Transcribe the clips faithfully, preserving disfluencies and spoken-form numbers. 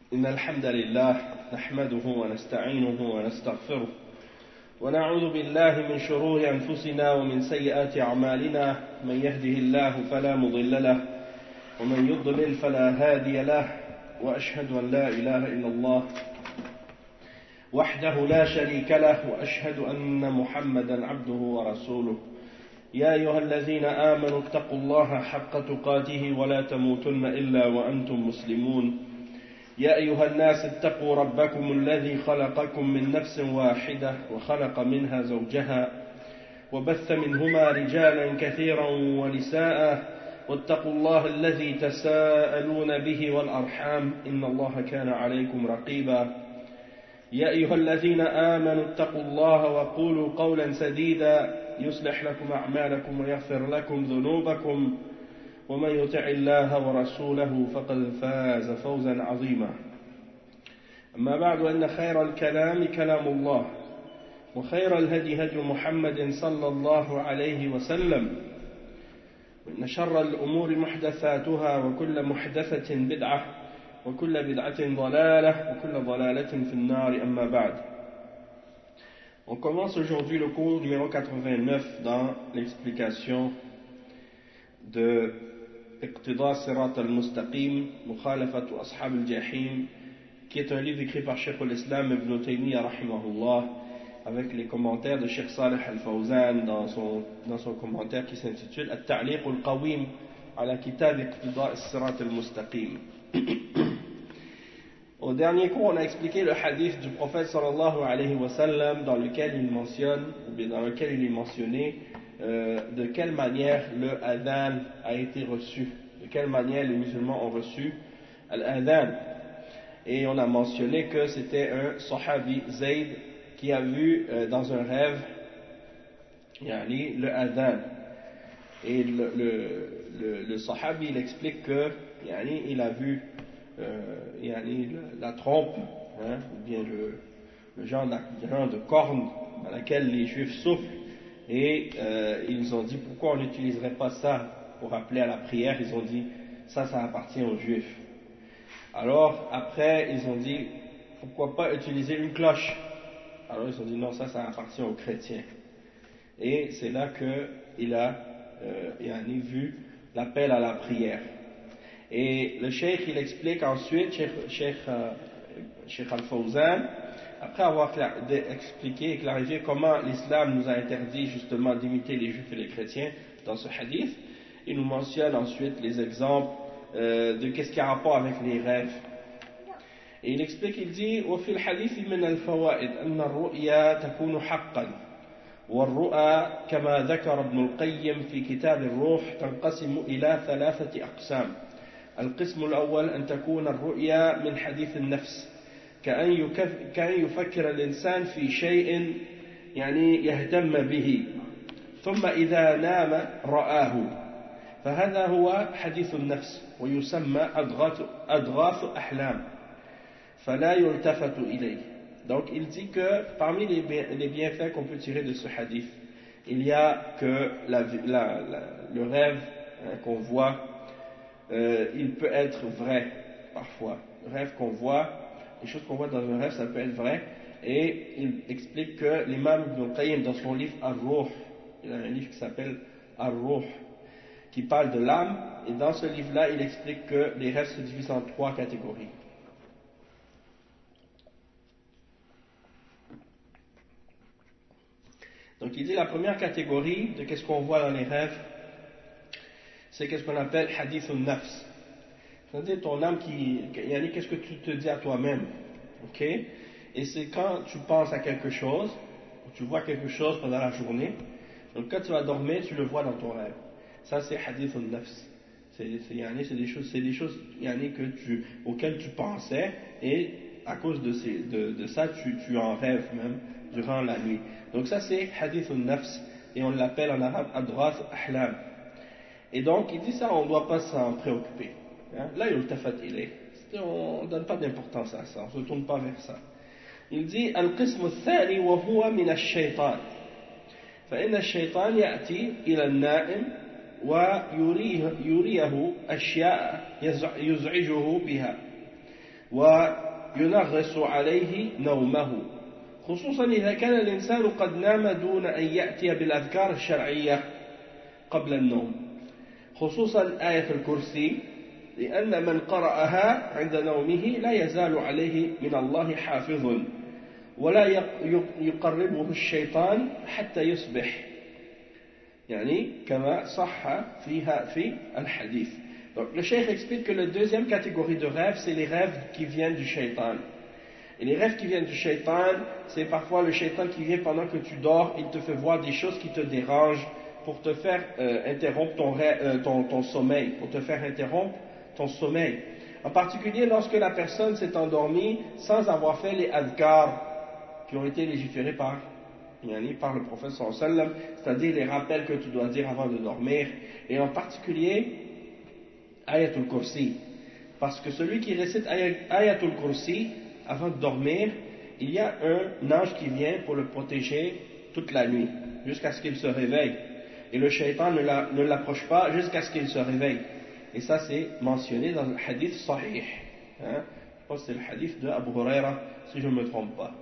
إن الحمد لله نحمده ونستعينه ونستغفره ونعوذ بالله من شرور أنفسنا ومن سيئات أعمالنا من يهده الله فلا مضل له ومن يضلل فلا هادي له وأشهد أن لا إله إلا الله وحده لا شريك له وأشهد أن محمدا عبده ورسوله يا أيها الذين آمنوا اتقوا الله حق تقاته ولا تموتن إلا وأنتم مسلمون يا أيها الناس اتقوا ربكم الذي خلقكم من نفس واحدة وخلق منها زوجها وبث منهما رجالا كثيرا ونساء واتقوا الله الذي تساءلون به والأرحام إن الله كان عليكم رقيبا يا أيها الذين آمنوا اتقوا الله وقولوا قولا سديدا يصلح لكم أعمالكم ويغفر لكم ذنوبكم ومن يطع الله ورسوله فقد فاز فوزا عظيما أما بعد أن خير الكلام كلام الله وخير الهدي هدي محمد صلى الله عليه وسلم وإن شر الأمور محدثاتها وكل محدثة بدعة وكل بدعة ضلالة وكل ضلالة في النار أما بعد. On commence aujourd'hui le cours numéro quatre-vingt-neuf dans l'explication de Iqtida Sirat al-Mustaqim, Mukhalafatu Ashab al-Jahim, qui est un livre écrit par Cheikh al-Islam Ibn Taymiyyah rahimahullah, avec les commentaires de Cheikh Salih al-Fawzan dans son, dans son commentaire qui s'intitule At-Ta'liq al-Qawim ala Kitab Iqtida Sirat al-Mustaqim. Au dernier cours, on a expliqué le hadith du prophète sallallahu alayhi wa sallam dans lequel il mentionne, ou bien dans lequel il est mentionné euh, de quelle manière le adhan a été reçu, de quelle manière les musulmans ont reçu l'adhan. Et on a mentionné que c'était un sahabi Zayd qui a vu euh, dans un rêve yani, le adhan. Et le, le, le, le sahabi il explique que yani, il a vu Euh, yani, la trompe, hein, ou bien le, le genre, de, le genre de corne dans laquelle les juifs soufflent, et euh, ils ont dit pourquoi on n'utiliserait pas ça pour appeler à la prière. Ils ont dit ça, ça appartient aux juifs. Alors après ils ont dit pourquoi pas utiliser une cloche. Alors ils ont dit non, ça, ça appartient aux chrétiens. Et c'est là qu'il a euh, yani, vu l'appel à la prière. Et le cheikh il explique ensuite, cheikh, cheikh, euh, cheikh al-Fawzan, après avoir expliqué et clarifié comment l'islam nous a interdit justement d'imiter les juifs et les chrétiens dans ce hadith, il nous mentionne ensuite les exemples euh, de qu'est-ce qui a rapport avec les rêves. Et il explique, il dit وفي الحديث من الفوائد أن الرؤيا تكون حقا والرؤى كما ذكر ابن القيم في كتاب الروح تنقسم إلى ثلاثة أقسام. القسم الأول أن تكون الرؤيا من حديث النفس كأن, كأن يفكر الإنسان في شيء يعني يهتم به ثم إذا نام رآه فهذا هو حديث النفس ويسمى أضغاث, أضغاث أحلام فلا يلتفت إليه. Donc il dit que parmi les, les bienfaits qu'on peut tirer de ce hadith, il y a que la, la, la, le rêve hein, qu'on voit Euh, il peut être vrai parfois. Le rêve qu'on voit, les choses qu'on voit dans un rêve, ça peut être vrai. Et il explique que l'imam Ibn Qayyim, dans son livre Ar-Ruh, il a un livre qui s'appelle Ar-Ruh, qui parle de l'âme. Et dans ce livre-là, il explique que les rêves se divisent en trois catégories. Donc il dit la première catégorie de qu'est-ce qu'on voit dans les rêves, c'est qu'est-ce qu'on appelle hadith al-nafs. C'est-à-dire ton âme qui, yani, qu'est-ce que tu te dis à toi-même, ok? Et c'est quand tu penses à quelque chose, ou tu vois quelque chose pendant la journée, donc quand tu vas dormir, tu le vois dans ton rêve. Ça c'est hadith al-nafs. C'est, c'est, yani, c'est des choses, c'est des choses yani, que tu, auxquelles tu pensais, et à cause de, ces, de, de ça, tu, tu en rêves même durant la nuit. Donc ça c'est hadith al-nafs, et on l'appelle en arabe adghas ahlam. Et donc, il dit ça, on ne doit pas s'en préoccuper. Là, il tafat ilay. On ne donne pas d'importance à ça, on ne se tourne pas vers ça. Il dit القسم الثاني وهو من الشيطان فإن الشيطان يأتي إلى النائم ويريه يريه أشياء يزعجه بها وينغص عليه نومه خصوصا إذا كان الإنسان قد نام دون أن يأتي بالأذكار الشرعية قبل النوم خصوصا آية الكرسي لأن من قرأها عند نومه لا يزال عليه من الله حافظ ولا يقربه الشيطان حتى يصبح يعني كما صح فيها في الحديث. Donc le cheikh explique que la deuxième catégorie de rêves c'est les rêves qui viennent du shaitan. Et les rêves qui viennent du shaitan, c'est parfois le shaitan qui vient pendant que tu dors, il te fait voir des choses qui te dérangent pour te faire euh, interrompre ton, rêve, euh, ton, ton sommeil, pour te faire interrompre ton sommeil. En particulier lorsque la personne s'est endormie sans avoir fait les adhkars qui ont été légiférés par, par le prophète sallallahu alayhi wa sallam, c'est-à-dire les rappels que tu dois dire avant de dormir, et en particulier Ayatul Kursi. Parce que celui qui récite Ayatul Kursi avant de dormir, il y a un ange qui vient pour le protéger toute la nuit, jusqu'à ce qu'il se réveille. Et le shaitan ne l'approche pas jusqu'à ce qu'il se réveille. Et ça c'est mentionné dans le hadith sahih. Hein? Je pense que c'est le hadith de Abu Huraira, si je ne me trompe pas.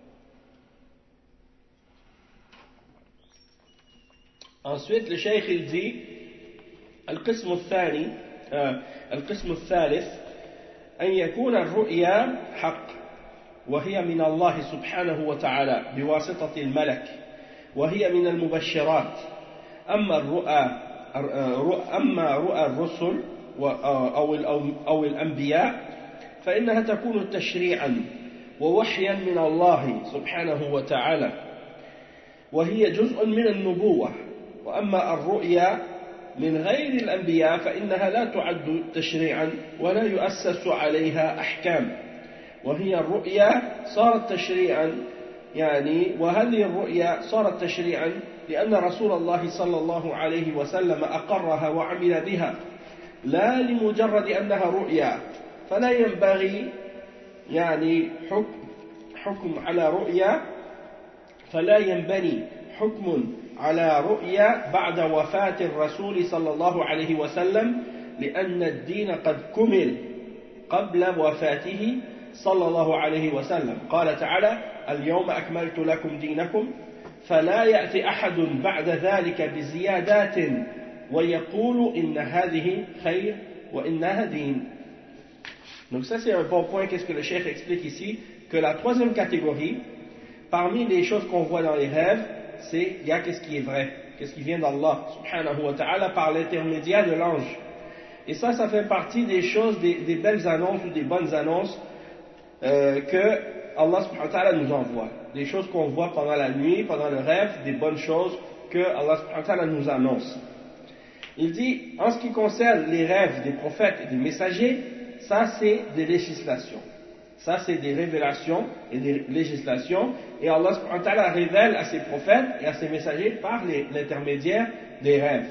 Ensuite, le cheikh il dit القسم الثاني القسم الثالث أن يكون الرؤيا حق وهي من الله سبحانه وتعالى بواسطة الملك وهي من المبشرات أما الرؤى أما رؤى الرسل أو أو الأنبياء فإنها تكون تشريعا ووحيا من الله سبحانه وتعالى وهي جزء من النبوة. وأما الرؤيا من غير الأنبياء فإنها لا تعد تشريعا ولا يؤسس عليها أحكام وهي الرؤيا صارت تشريعا يعني وهذه الرؤيا صارت تشريعا لأن رسول الله صلى الله عليه وسلم أقرها وعمل بها لا لمجرد أنها رؤيا فلا ينبغي يعني حكم حكم على رؤيا فلا ينبني حكم على رؤيا بعد وفاة الرسول صلى الله عليه وسلم لأن الدين قد كمل قبل وفاته صلى الله عليه وسلم. قال تعالى اليوم أكملت لكم دينكم فلا يأتي أحد بعد ذلك بزيادات ويقول إن هذه خير وإنها دين. Donc ça c'est un bon point. Qu'est-ce que le cheikh explique ici? Que la troisième catégorie, parmi les choses qu'on voit dans les rêves, c'est il y a qu'est-ce qui est vrai, qu'est-ce qui vient d'Allah subhanahu wa ta'ala par l'intermédiaire de l'ange. Et ça, ça fait partie des choses, des, des belles annonces ou des bonnes annonces euh, que Allah subhanahu wa ta'ala nous envoie. Des choses qu'on voit pendant la nuit, pendant le rêve, des bonnes choses que Allah subhanahu wa ta'ala nous annonce. Il dit, en ce qui concerne les rêves des prophètes et des messagers, ça c'est des législations. Ça, c'est des révélations et des législations. Et Allah subhanahu wa ta'ala révèle à ses prophètes et à ses messagers par l'intermédiaire des rêves.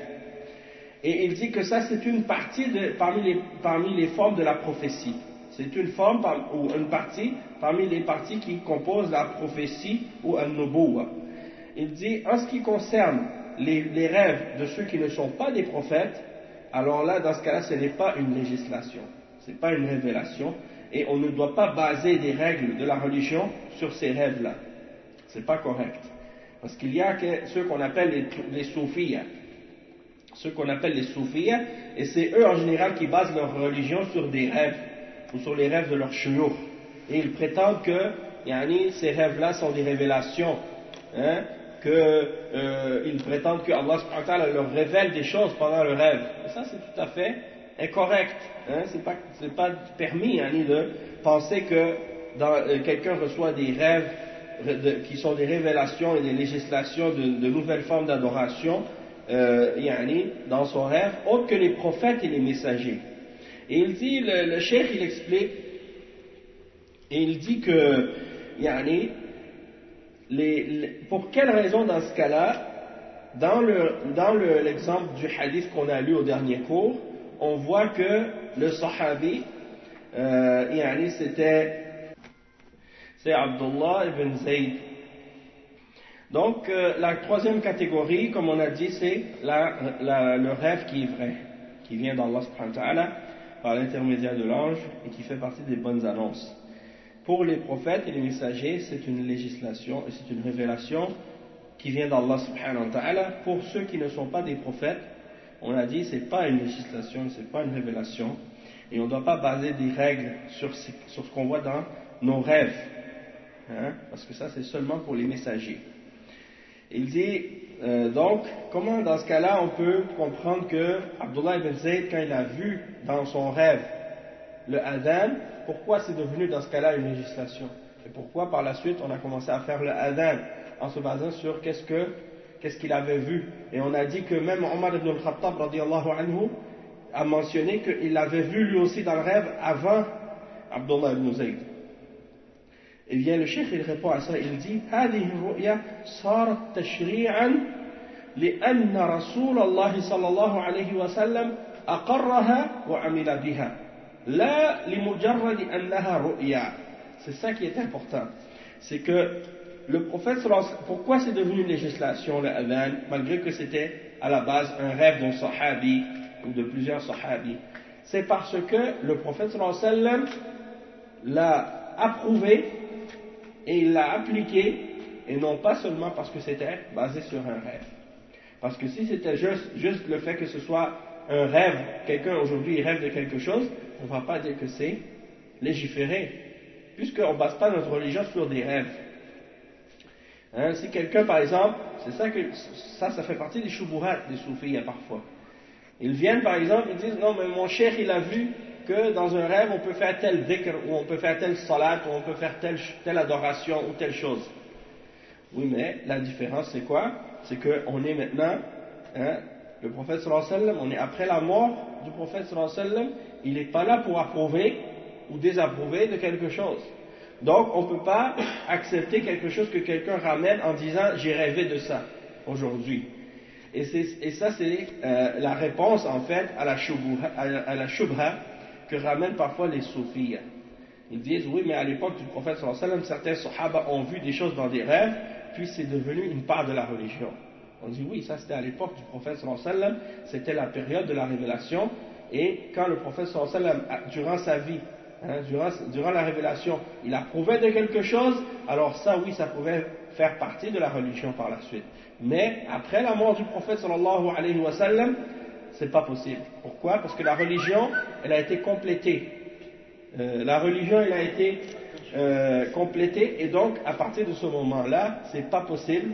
Et il dit que ça, c'est une partie de, parmi, les, parmi les formes de la prophétie. C'est une forme ou une partie parmi les parties qui composent la prophétie ou un nubuwa. Il dit, en ce qui concerne les, les rêves de ceux qui ne sont pas des prophètes, alors là, dans ce cas-là, ce n'est pas une législation. Ce n'est pas une révélation. Et on ne doit pas baser des règles de la religion sur ces rêves-là. Ce n'est pas correct. Parce qu'il y a que, ceux qu'on appelle les, les soufis. Ceux qu'on appelle les soufis, et c'est eux en général qui basent leur religion sur des rêves, ou sur les rêves de leurs shuyukh. Et ils prétendent que yani, ces rêves-là sont des révélations. Hein, qu'ils euh, prétendent que Allah subhanahu wa ta'ala leur révèle des choses pendant le rêve. Et ça, c'est tout à fait incorrect. Hein, c'est pas, c'est pas permis hein, de penser que euh, quelqu'un reçoit des rêves de, qui sont des révélations et des législations de, de nouvelles formes d'adoration euh, yani, dans son rêve, autres que les prophètes et les messagers. Et il dit, le, le cheikh il explique, et il dit que yani, les, les, pour quelle raison dans ce cas-là, dans le, dans le, l'exemple du hadith qu'on a lu au dernier cours, on voit que le sahabi, euh, yani c'était c'est Abdullah ibn Zayd. Donc euh, la troisième catégorie, comme on a dit, c'est la, la, le rêve qui est vrai, qui vient d'Allah subhanahu wa ta'ala. par l'intermédiaire de l'ange et qui fait partie des bonnes annonces. Pour les prophètes et les messagers, c'est une législation et c'est une révélation qui vient d'Allah subhanahu wa ta'ala. Pour ceux qui ne sont pas des prophètes, on a dit c'est pas une législation, c'est pas une révélation, et on ne doit pas baser des règles sur ce, sur ce qu'on voit dans nos rêves, hein, parce que ça c'est seulement pour les messagers. Il dit euh, donc comment dans ce cas-là on peut comprendre que Abdullah ibn Zayd, quand il a vu dans son rêve le adhan, pourquoi c'est devenu dans ce cas-là une législation, et pourquoi par la suite on a commencé à faire le adhan en se basant sur qu'est-ce que qu'est-ce qu'il avait vu. Et on a dit que même Omar ibn al-Khattab radiyallahu anhu a mentionné qu'il l'avait vu lui aussi dans le rêve avant Abdullah ibn Zayd. Et bien le cheikh il répond à ça, il dit هذه الرؤيا صارت تشريعا لأن رسول الله صلى الله عليه وسلم أقرها وعمل بها لا لمجرد أنها رؤيا. C'est ça qui est important, c'est que le prophète, pourquoi c'est devenu une législation le adhan, malgré que c'était à la base un rêve d'un sahabi ou de plusieurs sahabis? C'est parce que le prophète sallallahu alayhi wa sallam l'a approuvé et il l'a appliqué, et non pas seulement parce que c'était basé sur un rêve. Parce que si c'était juste, juste le fait que ce soit un rêve, quelqu'un aujourd'hui il rêve de quelque chose, on ne va pas dire que c'est légiféré, puisqu'on ne base pas notre religion sur des rêves. Hein, si quelqu'un, par exemple, c'est ça que ça, ça fait partie des shubuhat des soufis parfois. Ils viennent, par exemple, ils disent non, mais mon cheikh il a vu que dans un rêve on peut faire tel dhikr, ou on peut faire telle salat, ou on peut faire telle, telle adoration, ou telle chose. Oui, mais la différence c'est quoi? C'est qu'on est maintenant, hein, le prophète sallallahu alayhi wa sallam, on est après la mort du prophète sallallahu alayhi wa sallam, il n'est pas là pour approuver ou désapprouver de quelque chose. Donc, on ne peut pas accepter quelque chose que quelqu'un ramène en disant « j'ai rêvé de ça aujourd'hui ». Et, et ça, c'est euh, la réponse, en fait, à la shubha, à la shubha que ramènent parfois les soufis. Ils disent « oui, mais à l'époque du prophète sallallahu alayhi wa sallam, certains sahaba ont vu des choses dans des rêves, puis c'est devenu une part de la religion ». On dit « oui, ça c'était à l'époque du prophète sallallahu alayhi wa sallam, c'était la période de la révélation, et quand le prophète sallallahu alayhi wa sallam, durant sa vie, Hein, durant, durant la révélation, il approuvait de quelque chose, alors ça oui, ça pouvait faire partie de la religion par la suite. Mais après la mort du prophète sallallahu alayhi wa sallam, c'est pas possible. Pourquoi? Parce que la religion, elle a été complétée. Euh, la religion, elle a été euh, complétée, et donc à partir de ce moment-là, c'est pas possible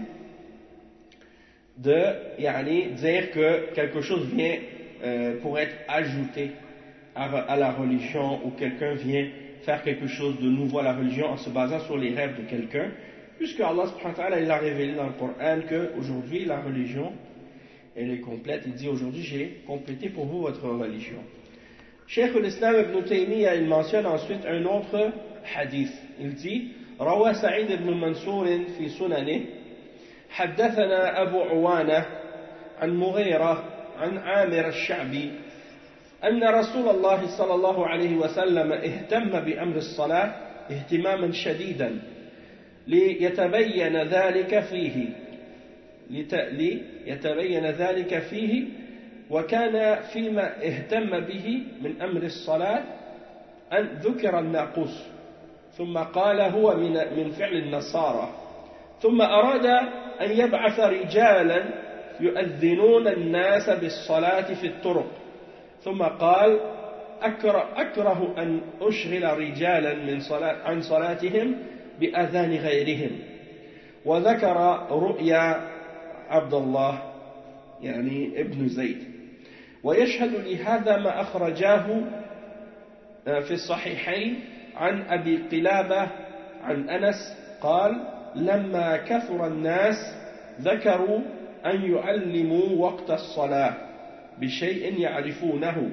de yani, dire que quelque chose vient euh, pour être ajouté à la religion, ou quelqu'un vient faire quelque chose de nouveau à la religion en se basant sur les rêves de quelqu'un, puisque Allah subhanahu wa ta'ala il a révélé dans le Coran qu'aujourd'hui la religion elle est complète. Il dit aujourd'hui j'ai complété pour vous votre religion. Cheikh al-Islam ibn Taymiyyah il mentionne ensuite un autre hadith. Il dit روى سعيد بن منصور في سننه حدثنا أبو عوانة عن مغيرة عن عامر الشعبي أن رسول الله صلى الله عليه وسلم اهتم بأمر الصلاة اهتماما شديدا ليتبين ذلك فيه ليتبين ذلك فيه وكان فيما اهتم به من أمر الصلاة أن ذكر الناقوس ثم قال هو من من فعل النصارى ثم أراد أن يبعث رجالا يؤذنون الناس بالصلاة في الطرق ثم قال أكره, أكره أن أشغل رجالا من صلاة عن صلاتهم بأذان غيرهم وذكر رؤيا عبد الله يعني ابن زيد ويشهد لهذا ما أخرجاه في الصحيحين عن أبي قلابة عن أنس قال لما كثر الناس ذكروا أن يعلموا وقت الصلاة بشيء يعرفونه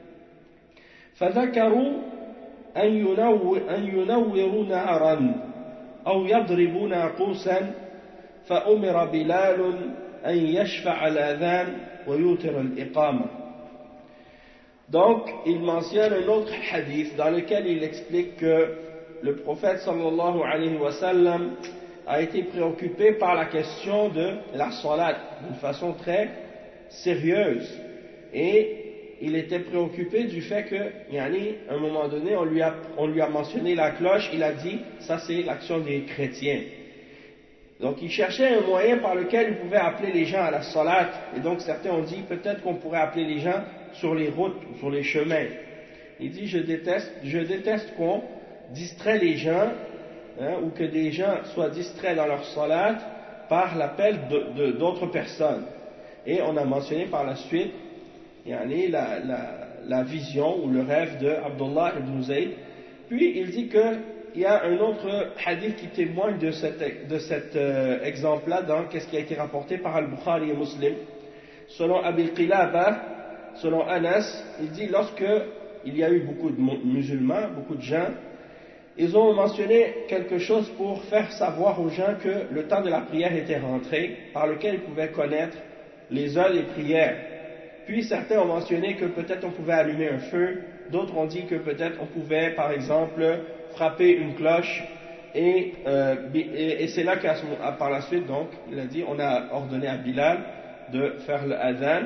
فذكروا أن, ينور أن ينوروا نارا أو يضربوا ناقوسا فأمر بلال أن يشفع الأذان ويوتر الإقامة. Donc, il mentionne un autre hadith dans lequel il explique que le prophète sallallahu alayhi wa sallam a été préoccupé par la question de la salat d'une façon très sérieuse. Et il était préoccupé du fait que, yani, à un moment donné, on lui, a, on lui a mentionné la cloche, il a dit, ça c'est l'action des chrétiens. Donc il cherchait un moyen par lequel il pouvait appeler les gens à la salat, et donc certains ont dit, peut-être qu'on pourrait appeler les gens sur les routes, ou sur les chemins. Il dit, je déteste, je déteste qu'on distrait les gens, hein, ou que des gens soient distraits dans leur salat par l'appel de, de, d'autres personnes. Et on a mentionné par la suite, yani, la, la, la vision ou le rêve de Abdullah ibn Zayd. Puis il dit qu'il y a un autre hadith qui témoigne de cet, de cet euh, exemple-là dans qu'est-ce qui a été rapporté par Al-Bukhari et Muslim. Selon Abi Qilaba, selon Anas, il dit lorsque il y a eu beaucoup de musulmans, beaucoup de gens, ils ont mentionné quelque chose pour faire savoir aux gens que le temps de la prière était rentré, par lequel ils pouvaient connaître les heures des prières. Puis certains ont mentionné que peut-être on pouvait allumer un feu, d'autres ont dit que peut-être on pouvait par exemple frapper une cloche, et, euh, et, et c'est là qu'à par la suite, donc, il a dit, on a ordonné à Bilal de faire le adhan,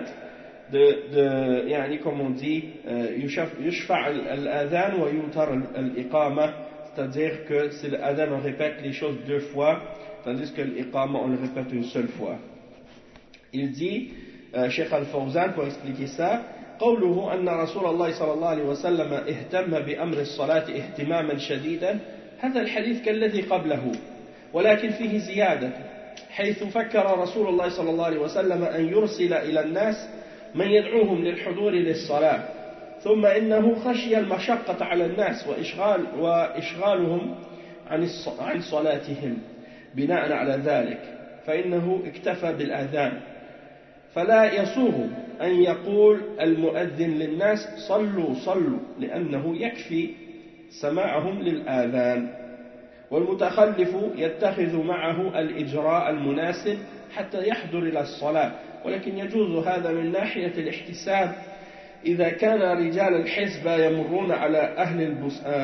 de, de yani, comme on dit, yushfa' al-adhan wa yutar al-iqama, c'est-à-dire que c'est le adhan, on répète les choses deux fois, tandis que l'iqama, on le répète une seule fois. Il dit, euh, Cheikh Al-Fawzan, pour expliquer ça, قوله أن رسول الله صلى الله عليه وسلم اهتم بأمر الصلاة اهتماما شديدا، هذا الحديث كالذي قبله، ولكن فيه زيادة، حيث فكر رسول الله صلى الله عليه وسلم أن يرسل إلى الناس من يدعوهم للحضور للصلاة، ثم إنه خشي المشقة على الناس وإشغال وإشغالهم عن عن صلاتهم بناء على ذلك، فإنه اكتفى بالأذان، فلا يسوغ أن يقول المؤذن للناس صلوا صلوا، لأنه يكفي سماعهم للآذان، والمتخلف يتخذ معه الإجراء المناسب حتى يحضر إلى الصلاة، ولكن يجوز هذا من ناحية الاحتساب إذا كان رجال الحزب يمرون على أهل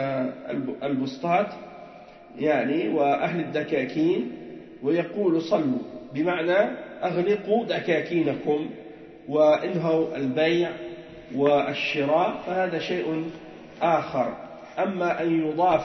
البسطات يعني وأهل الدكاكين ويقول صلوا، بمعنى أغلقوا دكاكينكم وانهوا البيع والشراء، فهذا شيء آخر. أما أن يضاف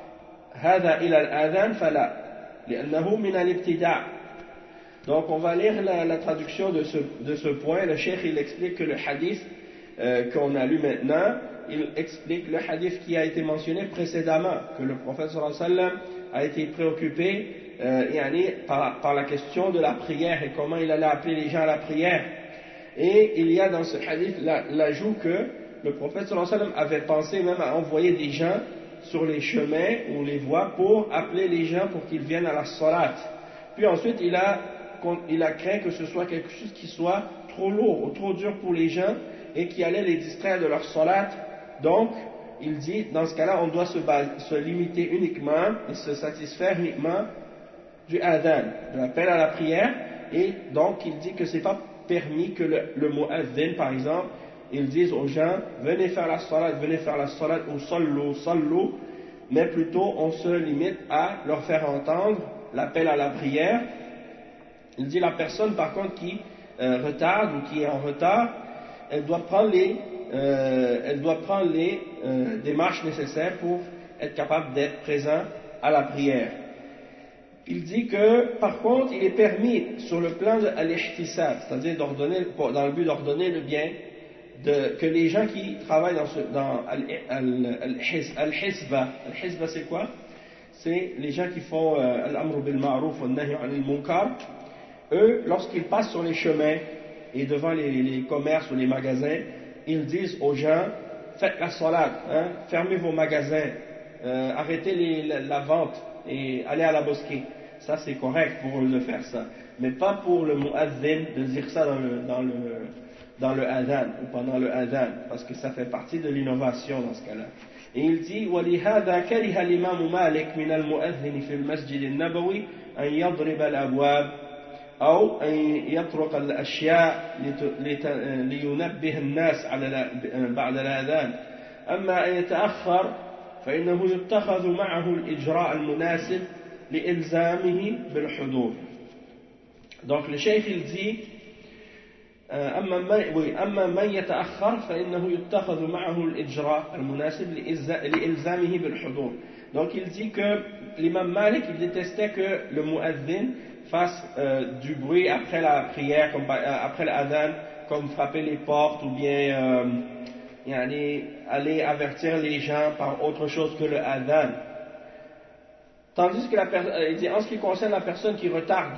هذا إلى الآذان فلا، لأنه من الابتداع. Donc on va lire la, la traduction de ce, de ce point. Le cheikh il explique que le hadith euh, qu'on a lu maintenant, il explique le hadith qui a été mentionné précédemment, que le prophète sallallahu alayhi wa sallam a été préoccupé euh, yani, par, par la question de la prière et comment il allait appeler les gens à la prière. Et il y a dans ce hadith l'ajout que le prophète sallallahu alayhi wa sallam avait pensé même à envoyer des gens sur les chemins ou les voies pour appeler les gens pour qu'ils viennent à la salat. Puis ensuite il a, il a craint que ce soit quelque chose qui soit trop lourd ou trop dur pour les gens et qui allait les distraire de leur salat. Donc il dit dans ce cas-là on doit se, se limiter uniquement et se satisfaire uniquement du adhan, de l'appel à la prière. Et donc il dit que c'est pas permis que le, le mu'adhin par exemple ils disent aux gens venez faire la salat, venez faire la salat ou sallu, sallu, mais plutôt on se limite à leur faire entendre l'appel à la prière. Il dit la personne par contre qui euh, retarde ou qui est en retard, elle doit prendre les, euh, elle doit prendre les euh, démarches nécessaires pour être capable d'être présent à la prière. Il dit que par contre il est permis sur le plan de al-ihtisab, c'est-à-dire d'ordonner, dans le but d'ordonner le bien, de, que les gens qui travaillent dans, ce, dans al-hizba, al-hizba c'est quoi? C'est les gens qui font euh, al-amru bil ma'ruf wa nahy anil munkar. Eux, lorsqu'ils passent sur les chemins et devant les, les commerces ou les magasins, ils disent aux gens faites la salat, hein, fermez vos magasins, euh, arrêtez les, la, la vente et allez à la mosquée. Ça c'est correct pour eux de faire ça, mais pas pour le mu'adhin de dire ça dans le, dans le, dans le adhan ou pendant le adhan, parce que ça fait partie de l'innovation dans ce cas-là. Et il dit وَلِهَذَا كَرِهَ الْإِمَامُ مَالِكْ مِنَ الْمُؤَذِّنِ فِي الْمَسْجِدِ النَّبَوِي أَنْ يَضْرِبَ الْأَبْوَابَ أو أن يطرق الأشياء لينبه الناس على بعد الأذان. أما أن يتأخر فإنه يتخذ معه الإجراء المناسب لإلزامه بالحضور. Donc le cheikh il dit أما من يتأخر فإنه يتخذ معه الإجراء المناسب لإلزامه بالحضور. Donc il dit que l'imam Malik il détestait que le muazzin fasse euh, du bruit après la prière, comme, euh, après l'adhan, comme frapper les portes ou bien euh, yani, aller avertir les gens par autre chose que le adhan. Tandis que la il dit, en ce qui concerne la personne qui retarde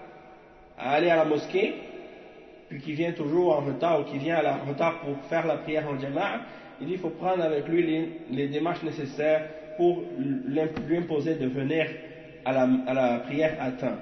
à aller à la mosquée, puis qui vient toujours en retard ou qui vient en retard pour faire la prière en jama'a, il dit il faut prendre avec lui les, les démarches nécessaires pour lui imposer de venir à la, à la prière à temps.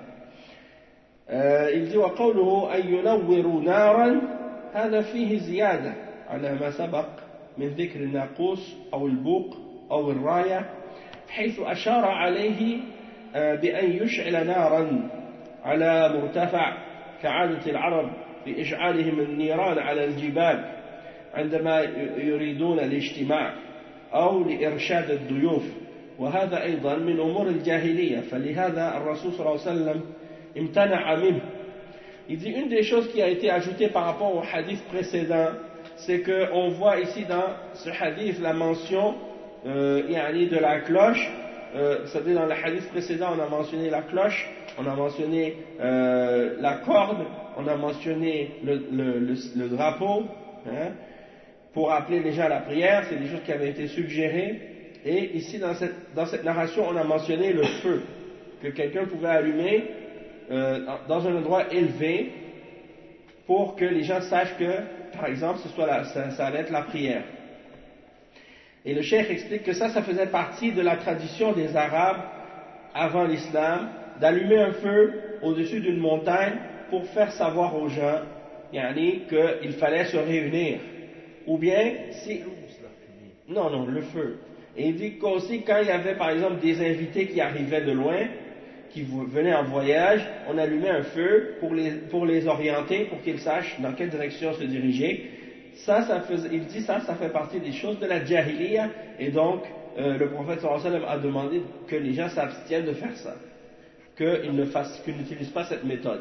Euh, il dit وقوله أن ينوروا نارا هذا فيه زيادة على ما سبق من ذكر الناقوس أو البوق أو الراية حيث أشار عليه بأن يشعل نارا على مرتفع كعادة العرب بإشعالهم النيران على الجبال عندما يريدون الاجتماع أو لإرشاد الضيوف وهذا أيضا من أمور الجاهلية فلهذا الرسول صلى الله عليه وسلم امتنع منه. Il dit une des choses qui a été ajoutée par rapport au hadith précédent, c'est qu'on voit ici dans ce hadith la mention euh, de la cloche, euh, c'est-à-dire dans le hadith précédent on a mentionné la cloche, on a mentionné euh, la corde, on a mentionné le, le, le, le drapeau, hein, pour appeler les gens à la prière, c'est des choses qui avaient été suggérées, et ici dans cette, dans cette narration on a mentionné le feu, que quelqu'un pouvait allumer euh, dans un endroit élevé, pour que les gens sachent que, par exemple, ce soit la, ça, ça allait être la prière. Et le cheikh explique que ça, ça faisait partie de la tradition des Arabes avant l'islam, d'allumer un feu au-dessus d'une montagne pour faire savoir aux gens yani, qu'il fallait se réunir. Ou bien, si... Non, non, le feu. Et il dit qu'aussi, quand il y avait par exemple des invités qui arrivaient de loin, qui venaient en voyage, on allumait un feu pour les, pour les orienter, pour qu'ils sachent dans quelle direction se diriger. Ça, ça faisait, il dit ça, ça fait partie des choses de la jahiliya, et donc euh, le prophète sallallahu alayhi wa sallam a demandé que les gens s'abstiennent de faire ça, qu'ils ne fassent, qu'ils n'utilisent pas cette méthode.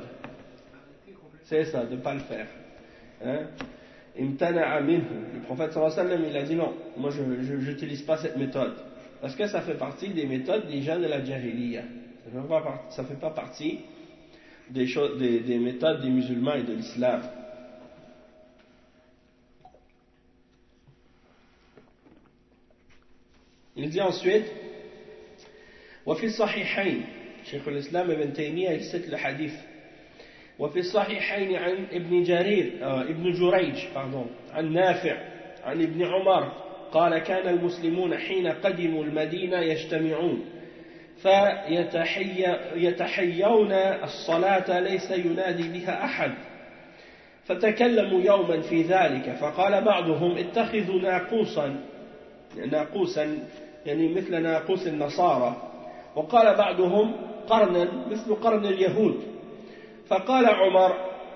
C'est ça, de ne pas le faire. Hein? Imtana'a minhu. Le prophète sallallahu alayhi wa sallam, il a dit non, moi je n'utilise pas cette méthode, parce que ça fait partie des méthodes des gens de la jahiliya. Ça ne fait pas partie des, choses, des, des méthodes des musulmans et de l'islam. Il dit ensuite وفي الصحيحين شيخ الإسلام ابن تيمية يسد الحديث وفي الصحيحين عن ابن جرير آه ابن جريج pardon عن نافع عن ابن عمر قال كان المسلمون حين قدموا المدينة يجتمعون فيتحيون الصلاة ليس ينادي بها أحد فتكلموا يوما في ذلك فقال بعضهم اتخذوا ناقوسا ناقوسا يعني مثل ناقوس النصارى وقال بعضهم قرنا مثل قرن اليهود فقال عمر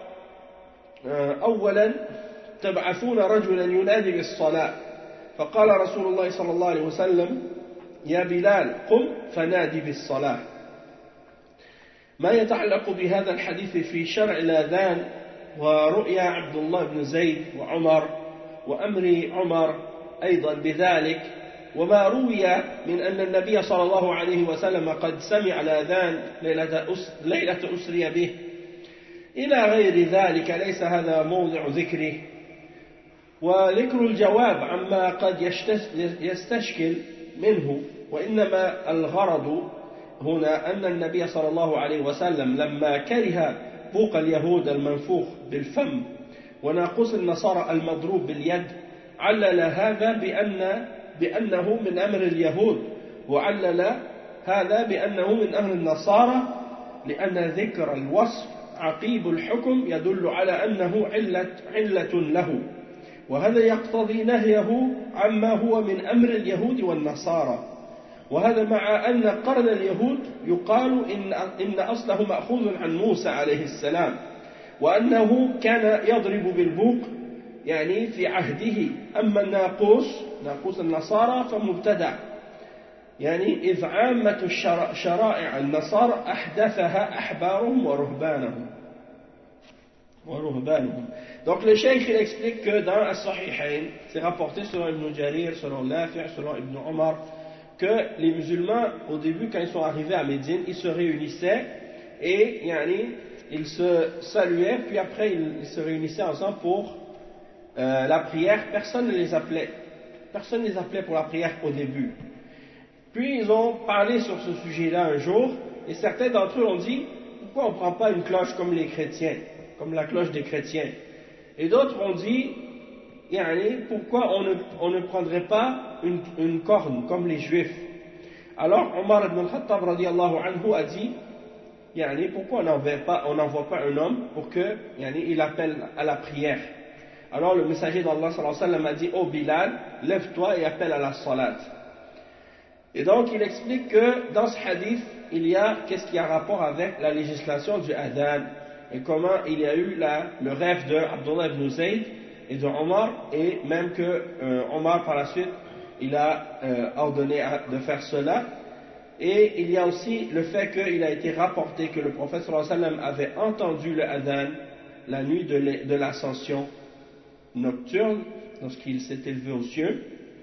أولا تبعثون رجلا ينادي بالصلاة فقال رسول الله صلى الله عليه وسلم يا بلال قم فنادي بالصلاة. ما يتعلق بهذا الحديث في شرع الأذان ورؤيا عبد الله بن زيد وعمر وأمر عمر أيضا بذلك وما روي من أن النبي صلى الله عليه وسلم قد سمع الأذان ليلة أسري به إلى غير ذلك ليس هذا موضع ذكره. وذكر الجواب عما قد يستشكل منه وإنما الغرض هنا أن النبي صلى الله عليه وسلم لما كره بوق اليهود المنفوخ بالفم وناقوس النصارى المضروب باليد علل هذا بأن بأنه من أمر اليهود وعلل هذا بأنه من أمر النصارى لأن ذكر الوصف عقيب الحكم يدل على أنه علة, علة له وهذا يقتضي نهيه عما هو من أمر اليهود والنصارى وهذا مع أن قرن اليهود يقال إن, إن أصله مأخوذ عن موسى عليه السلام وأنه كان يضرب بالبوق يعني في عهده أما الناقوس ناقوس النصارى فمبتدع يعني إذ عامة شرائع النصارى أحدثها أحبارهم ورهبانهم. Donc le cheikh il explique que dans As-Sahihayn, c'est rapporté selon Ibn Jarir, selon Nafi', selon Ibn Omar, que les musulmans au début quand ils sont arrivés à Médine, ils se réunissaient et yani, ils se saluaient, puis après ils, ils se réunissaient ensemble pour euh, la prière. Personne ne les appelait, personne ne les appelait pour la prière au début. Puis ils ont parlé sur ce sujet-là un jour, et certains d'entre eux ont dit, pourquoi on ne prend pas une cloche comme les chrétiens, comme la cloche des chrétiens? Et d'autres ont dit, yani, pourquoi on ne, on ne prendrait pas une, une corne comme les juifs? Alors Omar ibn al-Khattab radiallahu anhu a dit, yani, pourquoi on n'envoie pas, on n'envoie pas un homme pour que, yani, il appelle à la prière? Alors le messager d'Allah sallallahu alayhi wa sallam a dit, oh Bilal, lève-toi et appelle à la salat. Et donc il explique que dans ce hadith, il y a qu'est-ce qui a rapport avec la législation du adhan et comment il y a eu la, le rêve de Abdullah ibn Zayd et de Omar, et même que euh, Omar par la suite il a euh, ordonné à, de faire cela. Et il y a aussi le fait qu'il a été rapporté que le prophète sallallahu alayhi wa sallam avait entendu le adhan la nuit de, de l'ascension nocturne lorsqu'il s'est élevé aux cieux.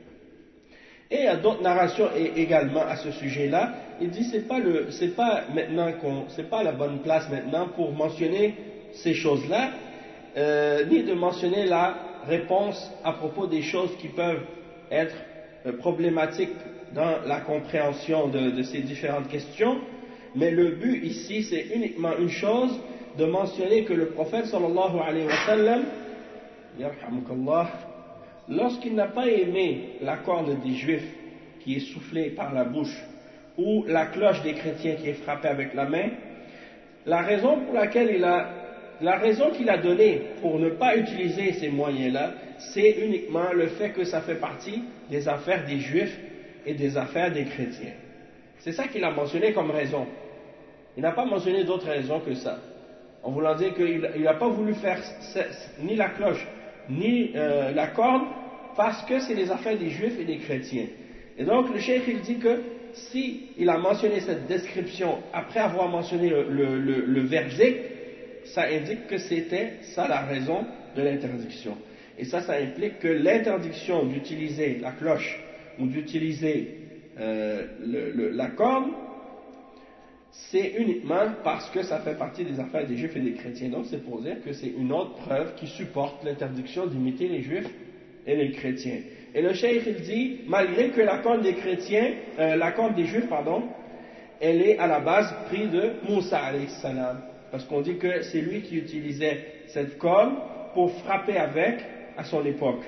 Et il y a d'autres narrations également à ce sujet-là. Il dit c'est pas le, c'est pas maintenant qu'on, c'est pas la bonne place maintenant pour mentionner ces choses-là, euh, ni de mentionner la réponse à propos des choses qui peuvent être euh, problématiques dans la compréhension de, de ces différentes questions. Mais le but ici, c'est uniquement une chose, de mentionner que le prophète sallallahu alayhi wa sallam, yarhamukallah, lorsqu'il n'a pas aimé la corne des juifs qui est soufflée par la bouche ou la cloche des chrétiens qui est frappée avec la main, la raison pour laquelle il a, la raison qu'il a donnée pour ne pas utiliser ces moyens-là, c'est uniquement le fait que ça fait partie des affaires des juifs et des affaires des chrétiens. C'est ça qu'il a mentionné comme raison. Il n'a pas mentionné d'autres raisons que ça. En voulant dire qu'il n'a pas voulu faire ni la cloche ni euh, la corne, parce que c'est les affaires des juifs et des chrétiens. Et donc le cheikh il dit que si il a mentionné cette description après avoir mentionné le, le, le, le verdict, ça indique que c'était ça la raison de l'interdiction. Et ça, ça implique que l'interdiction d'utiliser la cloche ou d'utiliser euh, le, le, la corne, c'est uniquement parce que ça fait partie des affaires des juifs et des chrétiens. Donc c'est pour dire que c'est une autre preuve qui supporte l'interdiction d'imiter les juifs et les chrétiens. Et le cheikh il dit, malgré que la corne des chrétiens, euh, la corne des juifs, pardon, elle est à la base prise de Moussa alayhi salam, parce qu'on dit que c'est lui qui utilisait cette corne pour frapper avec à son époque.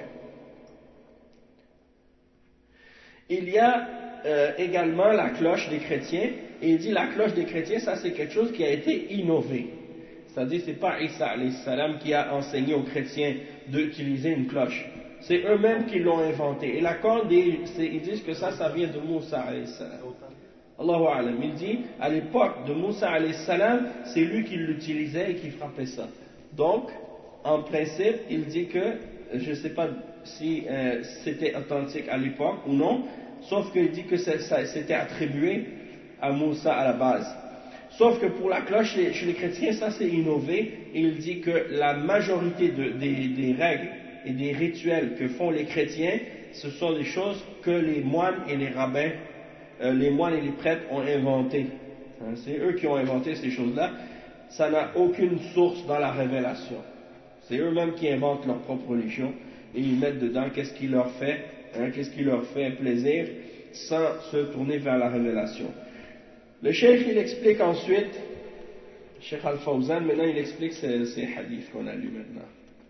Il y a euh, également la cloche des chrétiens. Et il dit la cloche des chrétiens, ça c'est quelque chose qui a été innové. C'est-à-dire c'est pas Isa alayhi salam qui a enseigné aux chrétiens d'utiliser une cloche. C'est eux-mêmes qui l'ont inventé. Et la corne, des, ils disent que ça, ça vient de Moussa alayhi salam. Allahu a'lam. Il dit, à l'époque de Moussa alayhi salam, c'est lui qui l'utilisait et qui frappait ça. Donc, en principe, il dit que, je ne sais pas si euh, c'était authentique à l'époque ou non, sauf qu'il dit que ça, ça, c'était attribué à Moussa à la base. Sauf que pour la cloche chez les chrétiens, ça c'est innové, et il dit que la majorité de, des, des règles et des rituels que font les chrétiens, ce sont des choses que les moines et les rabbins, euh, les moines et les prêtres ont inventées. Hein, c'est eux qui ont inventé ces choses-là. Ça n'a aucune source dans la révélation. C'est eux-mêmes qui inventent leur propre religion et ils mettent dedans qu'est-ce qui leur fait, hein, qu'est-ce qui leur fait plaisir, sans se tourner vers la révélation. Le cheikh il explique ensuite, Cheikh Al-Fawzan, maintenant il explique ces, ces hadiths qu'on a lus maintenant.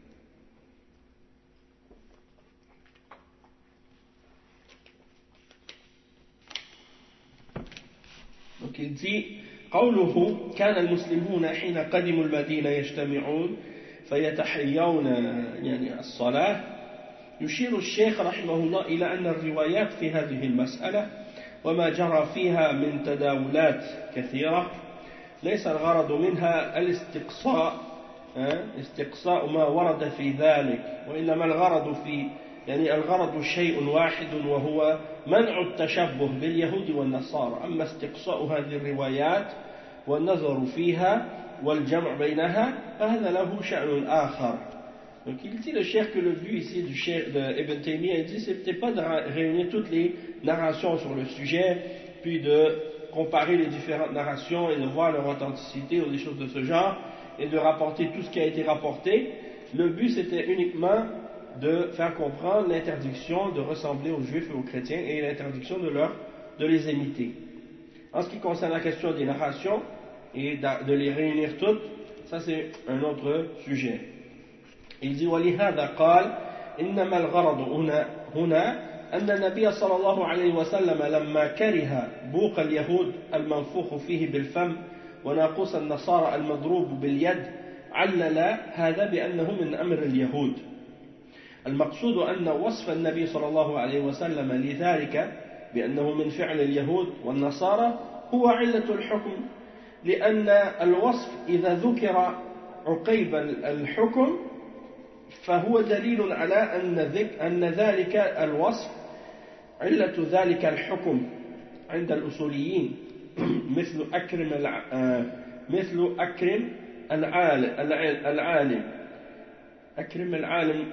Donc il dit, قوله كان المسلمون حين قدموا المدينة يجتمعون فيتحيون يعني الصلاة، يشير الشيخ رحمه الله إلى أن الروايات في هذه المسألة وما جرى فيها من تداولات كثيرة ليس الغرض منها الاستقصاء استقصاء ما ورد في ذلك، وإنما الغرض في يعني الغرض شيء واحد وهو منع التشبه باليهود والنصارى. أما استقصاء هذه الروايات والنظر فيها والجمع بينها فهذا له شأن آخر. Donc il dit le cheikh que le but ici du cheikh de Ibn Taymiyyah, il dit c'était pas de réunir toutes les narrations sur le sujet, puis de comparer les différentes narrations et de voir leur authenticité ou des choses de ce genre, et de rapporter tout ce qui a été rapporté. Le but c'était uniquement de faire comprendre l'interdiction de ressembler aux juifs et aux chrétiens et l'interdiction de, leur, de les imiter. En ce qui concerne la question des narrations et de les réunir toutes, ça c'est un autre sujet. Il dit وَلِهَذَا قال إنما الغرض هنا, هنا أن النبي صلى الله عليه وسلم لما كره بوق اليهود المنفوخ فيه بالفم وناقوس النصارى المضروب باليد علل هذا بأنه من أمر اليهود. المقصود أن وصف النبي صلى الله عليه وسلم لذلك بأنه من فعل اليهود والنصارى هو علة الحكم، لأن الوصف إذا ذكر عقيب الحكم فهو دليل على أن ذلك الوصف علة ذلك الحكم عند الأصوليين مثل أكرم مثل أكرم العالم أكرم العالم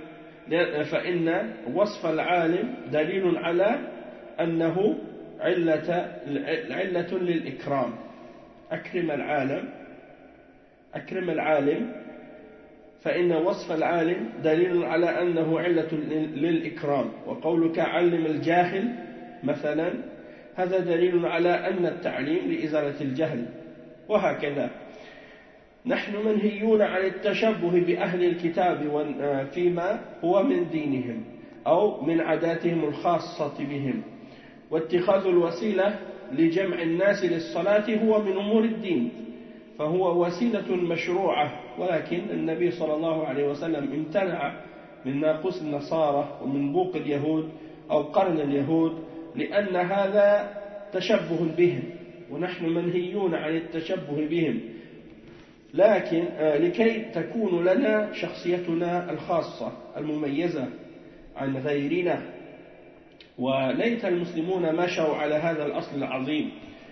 فإن وصف العالم دليل على أنه علة علة للإكرام. أكرم العالم أكرم العالم فإن وصف العالم دليل على أنه علة للإكرام، وقولك علم الجاهل مثلا هذا دليل على أن التعليم لإزالة الجهل، وهكذا. نحن منهيون عن التشبه بأهل الكتاب فيما هو من دينهم أو من عاداتهم الخاصة بهم، واتخاذ الوسيلة لجمع الناس للصلاة هو من أمور الدين، فهو وسيلة مشروعة، ولكن النبي صلى الله عليه وسلم امتنع من ناقوس النصارى ومن بوق اليهود أو قرن اليهود لأن هذا تشبه بهم، ونحن منهيون عن التشبه بهم، لكن لكي تكون لنا شخصيتنا الخاصة المميزة عن غيرنا. وليت المسلمون مشوا على هذا الأصل العظيم،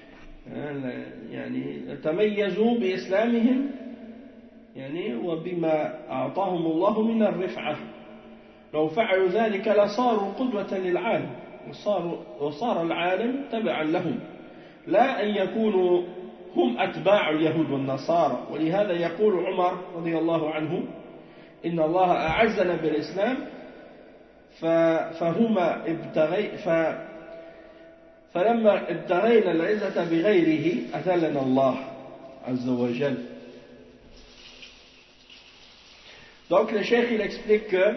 يعني تميزوا بإسلامهم يعني وبما أعطاهم الله من الرفعة، لو فعلوا ذلك لصاروا قدوة للعالم وصار, وصار العالم تبعا لهم، لا أن يكونوا هم أتباع اليهود والنصارى. ولهذا يقول عمر رضي الله عنه إن الله أعزنا بالإسلام فهما ابتغي ف فلما ابتغينا العزة بغيره أذلنا الله عز وجل. Donc le cheikh il explique que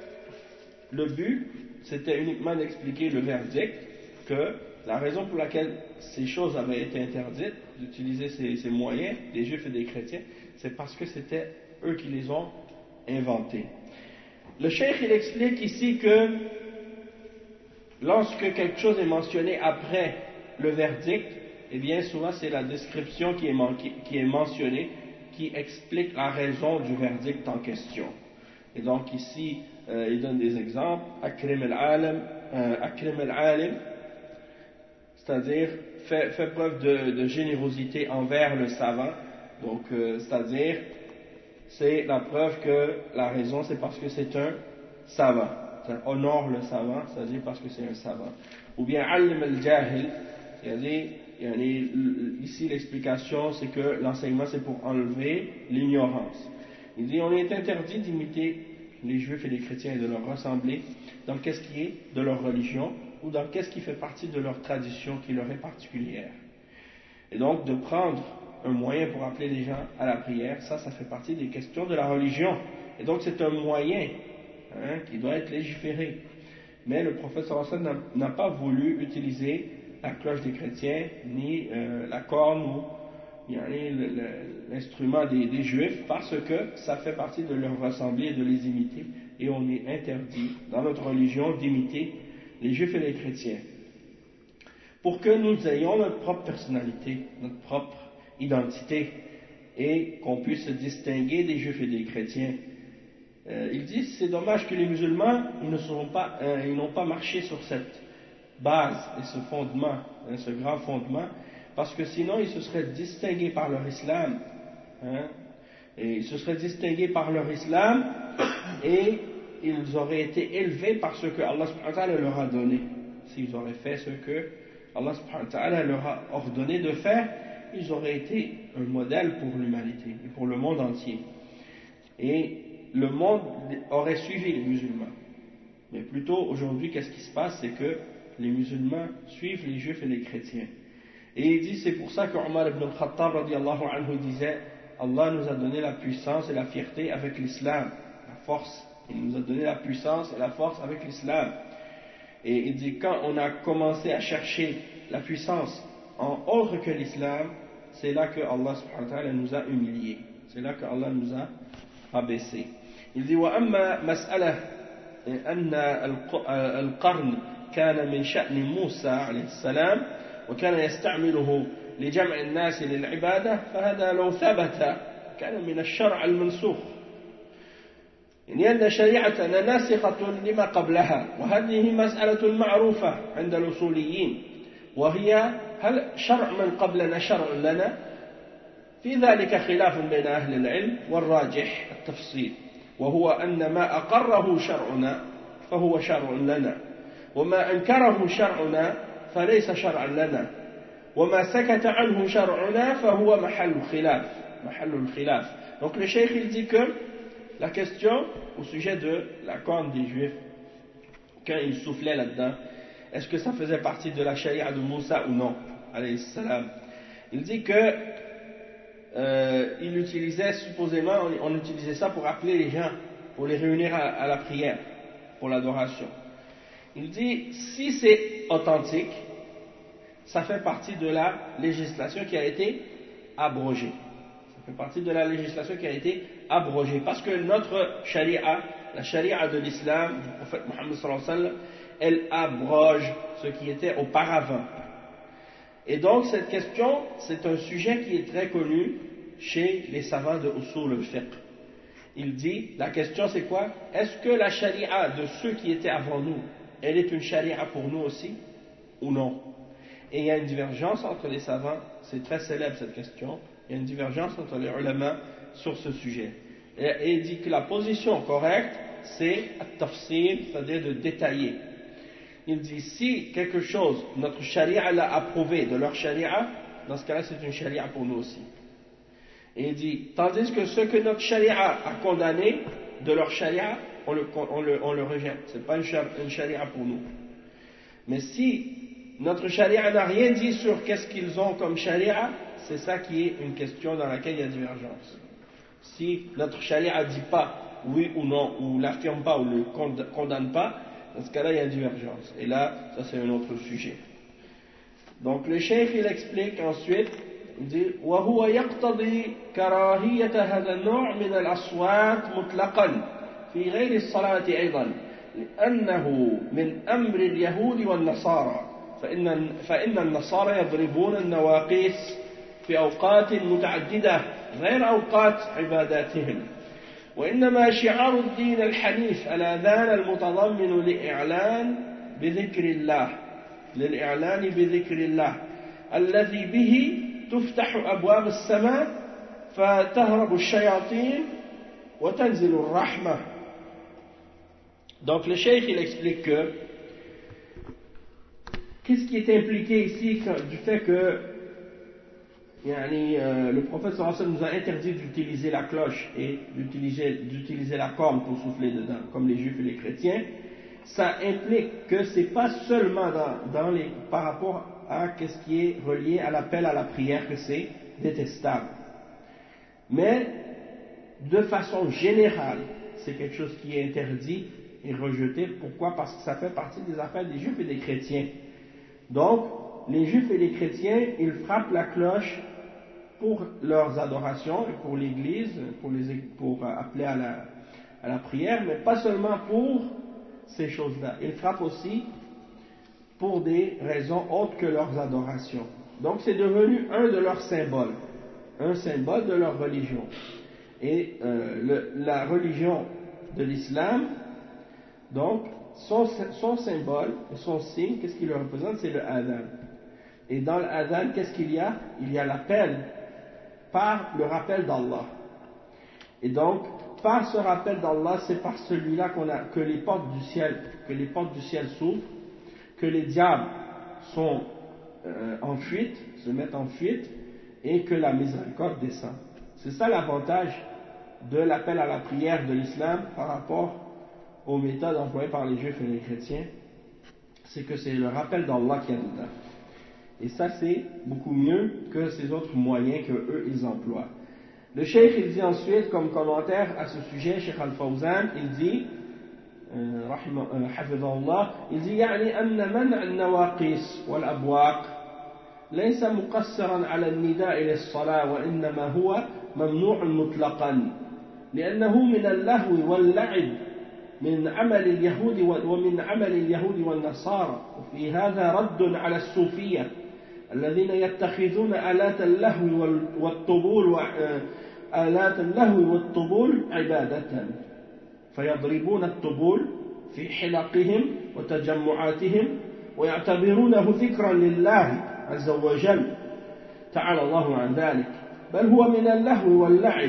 le but c'était uniquement d'expliquer le verdict, que la raison pour laquelle ces choses avaient été interdites, d'utiliser ces, ces moyens des juifs et des chrétiens, c'est parce que c'était eux qui les ont inventés. Le cheikh il explique ici que lorsque quelque chose est mentionné après le verdict, eh bien souvent c'est la description qui est, manquée, qui est mentionnée qui explique la raison du verdict en question. Et donc ici euh, il donne des exemples. Akrim al-alim, euh, akrim al-alim, c'est-à-dire fait, fait preuve de, de générosité envers le savant. Donc euh, c'est-à-dire c'est la preuve que la raison c'est parce que c'est un savant. Ça honore le savant, c'est-à-dire parce que c'est un savant. Ou bien alim al-jahil, c'est-à-dire ici l'explication c'est que l'enseignement c'est pour enlever l'ignorance. Il dit on est interdit d'imiter les juifs et les chrétiens et de leur ressembler dans qu'est-ce qui est de leur religion ou dans qu'est-ce qui fait partie de leur tradition qui leur est particulière. Et donc de prendre un moyen pour appeler les gens à la prière, ça, ça fait partie des questions de la religion. Et donc c'est un moyen hein, qui doit être légiféré. Mais le prophète sallallahu alayhi wa sallam n'a pas voulu utiliser la cloche des chrétiens, ni euh, la corne, ou l'instrument des, des juifs, parce que ça fait partie de leur ressembler et de les imiter. Et on est interdit dans notre religion d'imiter les juifs et les chrétiens. Pour que nous ayons notre propre personnalité, notre propre identité, et qu'on puisse se distinguer des juifs et des chrétiens. Euh, ils disent c'est dommage que les musulmans ils ne seront pas, euh, ils n'ont pas marché sur cette base et ce fondement, hein, ce grand fondement, parce que sinon ils se seraient distingués par leur islam hein, et ils se seraient distingués par leur islam et ils auraient été élevés par ce que Allah subhanahu wa ta'ala leur a donné. S'ils auraient fait ce que Allah subhanahu wa ta'ala leur a ordonné de faire, ils auraient été un modèle pour l'humanité et pour le monde entier. Et le monde aurait suivi les musulmans. Mais plutôt aujourd'hui, qu'est-ce qui se passe? C'est que les musulmans suivent les juifs et les chrétiens. Et il dit, c'est pour ça que Omar ibn al-Khattab radiallahu anhu disait, Allah nous a donné la puissance et la fierté avec l'islam, la force. Il nous a donné la puissance et la force avec l'islam. Et il dit, quand on a commencé à chercher la puissance en autre que l'islam, c'est là que Allah subhanahu wa ta'ala nous a humiliés. C'est là que Allah nous a abaissés. Il dit, وَأَمَّا مَسْأَلَةً أَنَّ الْقَرْنِ كان من شأن موسى عليه السلام وكان يستعمله لجمع الناس للعبادة فهذا لو ثبت كان من الشرع المنسوخ لأن شريعتنا ناسخة لما قبلها وهذه مسألة معروفة عند الأصوليين وهي هل شرع من قبلنا شرع لنا في ذلك خلاف بين أهل العلم والراجح التفصيل وهو أن ما أقره شرعنا فهو شرع لنا وما أنكره شرعنا فليس شرعا لنا وما سكت عنه شرعنا فهو محل الخلاف محل الخلاف. Donc le cheikh il dit que la question au sujet de la corne des juifs quand ils soufflaient là-dedans, est-ce que ça faisait partie de la charia de Moussa ou non, alayhi salam, il dit que euh, il utilisait supposément on, on utilisait ça pour appeler les gens, pour les réunir à, à la prière, pour l'adoration. Il dit, si c'est authentique, ça fait partie de la législation qui a été abrogée. Ça fait partie de la législation qui a été abrogée. Parce que notre charia, la charia de l'islam, du prophète Mohammed sallallahu alayhi wa sallam, elle abroge ce qui était auparavant. Et donc, cette question, c'est un sujet qui est très connu chez les savants de Usul al-Fiqh. Il dit, la question c'est quoi? Est-ce que la charia de ceux qui étaient avant nous, elle est une charia pour nous aussi ou non? Et il y a une divergence entre les savants, c'est très célèbre cette question, il y a une divergence entre les ulama sur ce sujet. Et, et il dit que la position correcte, c'est at-tafsir, c'est-à-dire de détailler. Il dit, si quelque chose, notre charia l'a approuvé de leur charia, dans ce cas-là c'est une charia pour nous aussi. Et il dit, tandis que ce que notre charia a condamné de leur charia, on le, on le, on le rejette. Ce n'est pas une charia pour nous. Mais si notre charia n'a rien dit sur qu'est-ce qu'ils ont comme charia, c'est ça qui est une question dans laquelle il y a divergence. Si notre charia ne dit pas oui ou non, ou l'affirme pas, ou ne le condamne pas, dans ce cas-là il y a divergence. Et là, ça c'est un autre sujet. Donc le cheikh il explique ensuite, il dit وهو يقتضي كراهية هذا النوع من الأصوات مطلقا في غير الصلاة أيضا لأنه من أمر اليهود والنصارى فإن, فإن النصارى يضربون النواقيس في أوقات متعددة غير أوقات عباداتهم وإنما شعار الدين الحنيف الأذان المتضمن لإعلان بذكر الله للإعلان بذكر الله الذي به تفتح أبواب السماء فتهرب الشياطين وتنزل الرحمة. Donc le cheikh il explique que qu'est-ce qui est impliqué ici du fait que yani, euh, le prophète sallallahu alayhi wa sallam nous a interdit d'utiliser la cloche et d'utiliser, d'utiliser la corne pour souffler dedans, comme les juifs et les chrétiens. Ça implique que c'est pas seulement dans, dans les, par rapport à qu'est-ce qui est relié à l'appel à la prière que c'est détestable, mais de façon générale c'est quelque chose qui est interdit et rejeté. Pourquoi? Parce que ça fait partie des affaires des juifs et des chrétiens. Donc les juifs et les chrétiens ils frappent la cloche pour leurs adorations et pour l'église, pour, les, pour appeler à la, à la prière, mais pas seulement pour ces choses-là. Ils frappent aussi pour des raisons autres que leurs adorations. Donc c'est devenu un de leurs symboles, un symbole de leur religion. Et euh, le, la religion de l'islam, donc son, son symbole, son signe, qu'est-ce qu'il représente? C'est le adhan. Et dans le adhan, qu'est-ce qu'il y a? Il y a l'appel par le rappel d'Allah. Et donc, par ce rappel d'Allah, c'est par celui-là qu'on a, que les portes du ciel, que les portes du ciel s'ouvrent, que les diables sont euh, en fuite, se mettent en fuite, et que la miséricorde descend. C'est ça l'avantage de l'appel à la prière de l'islam par rapport aux méthodes employées par les juifs et les chrétiens, c'est que c'est le rappel d'Allah qui est dedans. Et ça, c'est beaucoup mieux que ces autres moyens que eux ils emploient. Le cheikh, il dit ensuite, comme commentaire à ce sujet, Cheikh Al-Fawzan, il dit, euh, hafidhahullah, il dit, يعني أن منع النواقيس والأبواق ليس مقصرا على النداء إلى الصلاة وإنما هو ممنوع مطلقا لأنه من اللهو واللعب من عمل اليهود ومن عمل اليهود والنصارى وفي هذا رد على الصوفية الذين يتخذون آلات اللهو والطبول آلات اللهو والطبول عبادة فيضربون الطبول في حلقهم وتجمعاتهم ويعتبرونه ذكرا لله عز وجل تعالى الله عن ذلك بل هو من اللهو واللعب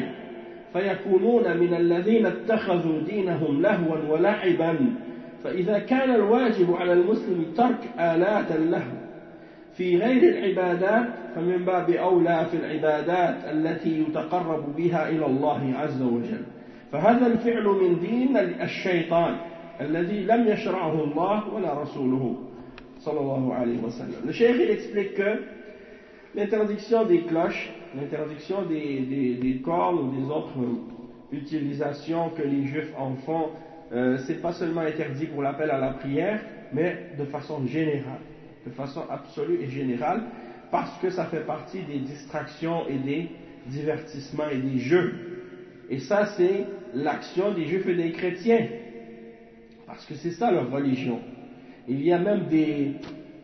فيكونون من الذين اتخذوا دينهم لهوا ولعبا فإذا كان الواجب على المسلم ترك آلات اللهو في غير العبادات فمن باب أولى في العبادات التي يتقرب بها إلى الله عز وجل فهذا الفعل من دين الشيطان الذي لم يشرعه الله ولا رسوله صلى الله عليه وسلم. Le cheikh il explique que l'interdiction des cloches, l'interdiction des, des, des cornes ou des autres utilisations que les juifs en font, euh, c'est pas seulement interdit pour l'appel à la prière, mais de façon générale, de façon absolue et générale, parce que ça fait partie des distractions et des divertissements et des jeux. Et ça, c'est l'action des juifs et des chrétiens, parce que c'est ça leur religion. Il y a même des,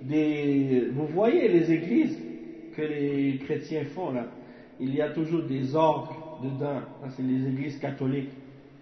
des vous voyez les églises que les chrétiens font là, il y a toujours des orgues dedans, c'est les églises catholiques,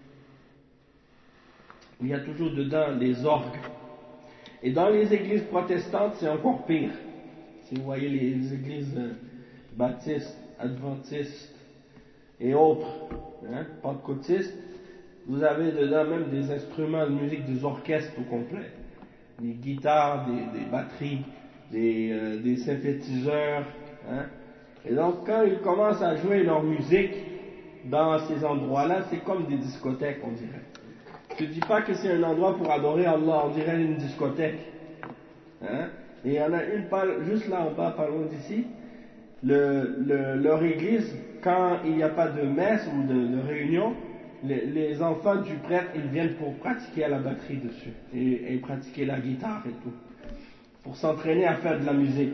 il y a toujours dedans des orgues. Et dans les églises protestantes, c'est encore pire. Si vous voyez les églises baptistes, adventistes et autres, hein, pentecôtistes, vous avez dedans même des instruments de musique, des orchestres au complet, des guitares, des, des batteries, des, euh, des synthétiseurs. Hein. Et donc, quand ils commencent à jouer leur musique dans ces endroits-là, c'est comme des discothèques, on dirait. Je ne dis pas que c'est un endroit pour adorer Allah, on dirait une discothèque. Hein? Et il y en a une juste là en bas, pas loin d'ici. Le, le, leur église, quand il n'y a pas de messe ou de, de réunion, les, les enfants du prêtre, ils viennent pour pratiquer à la batterie dessus et, et pratiquer la guitare et tout, pour s'entraîner à faire de la musique.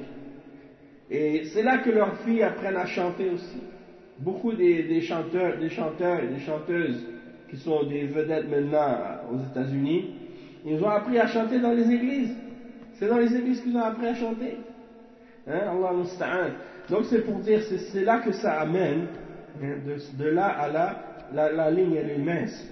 Et c'est là que leurs filles apprennent à chanter aussi. Beaucoup des, des chanteurs, des chanteurs et des chanteuses qui sont des vedettes maintenant aux États-Unis, ils ont appris à chanter dans les églises. C'est dans les églises qu'ils ont appris à chanter. Hein, Allah musta'an. Donc c'est pour dire, c'est, c'est là que ça amène, hein, de, de là à là, la, la ligne elle est mince.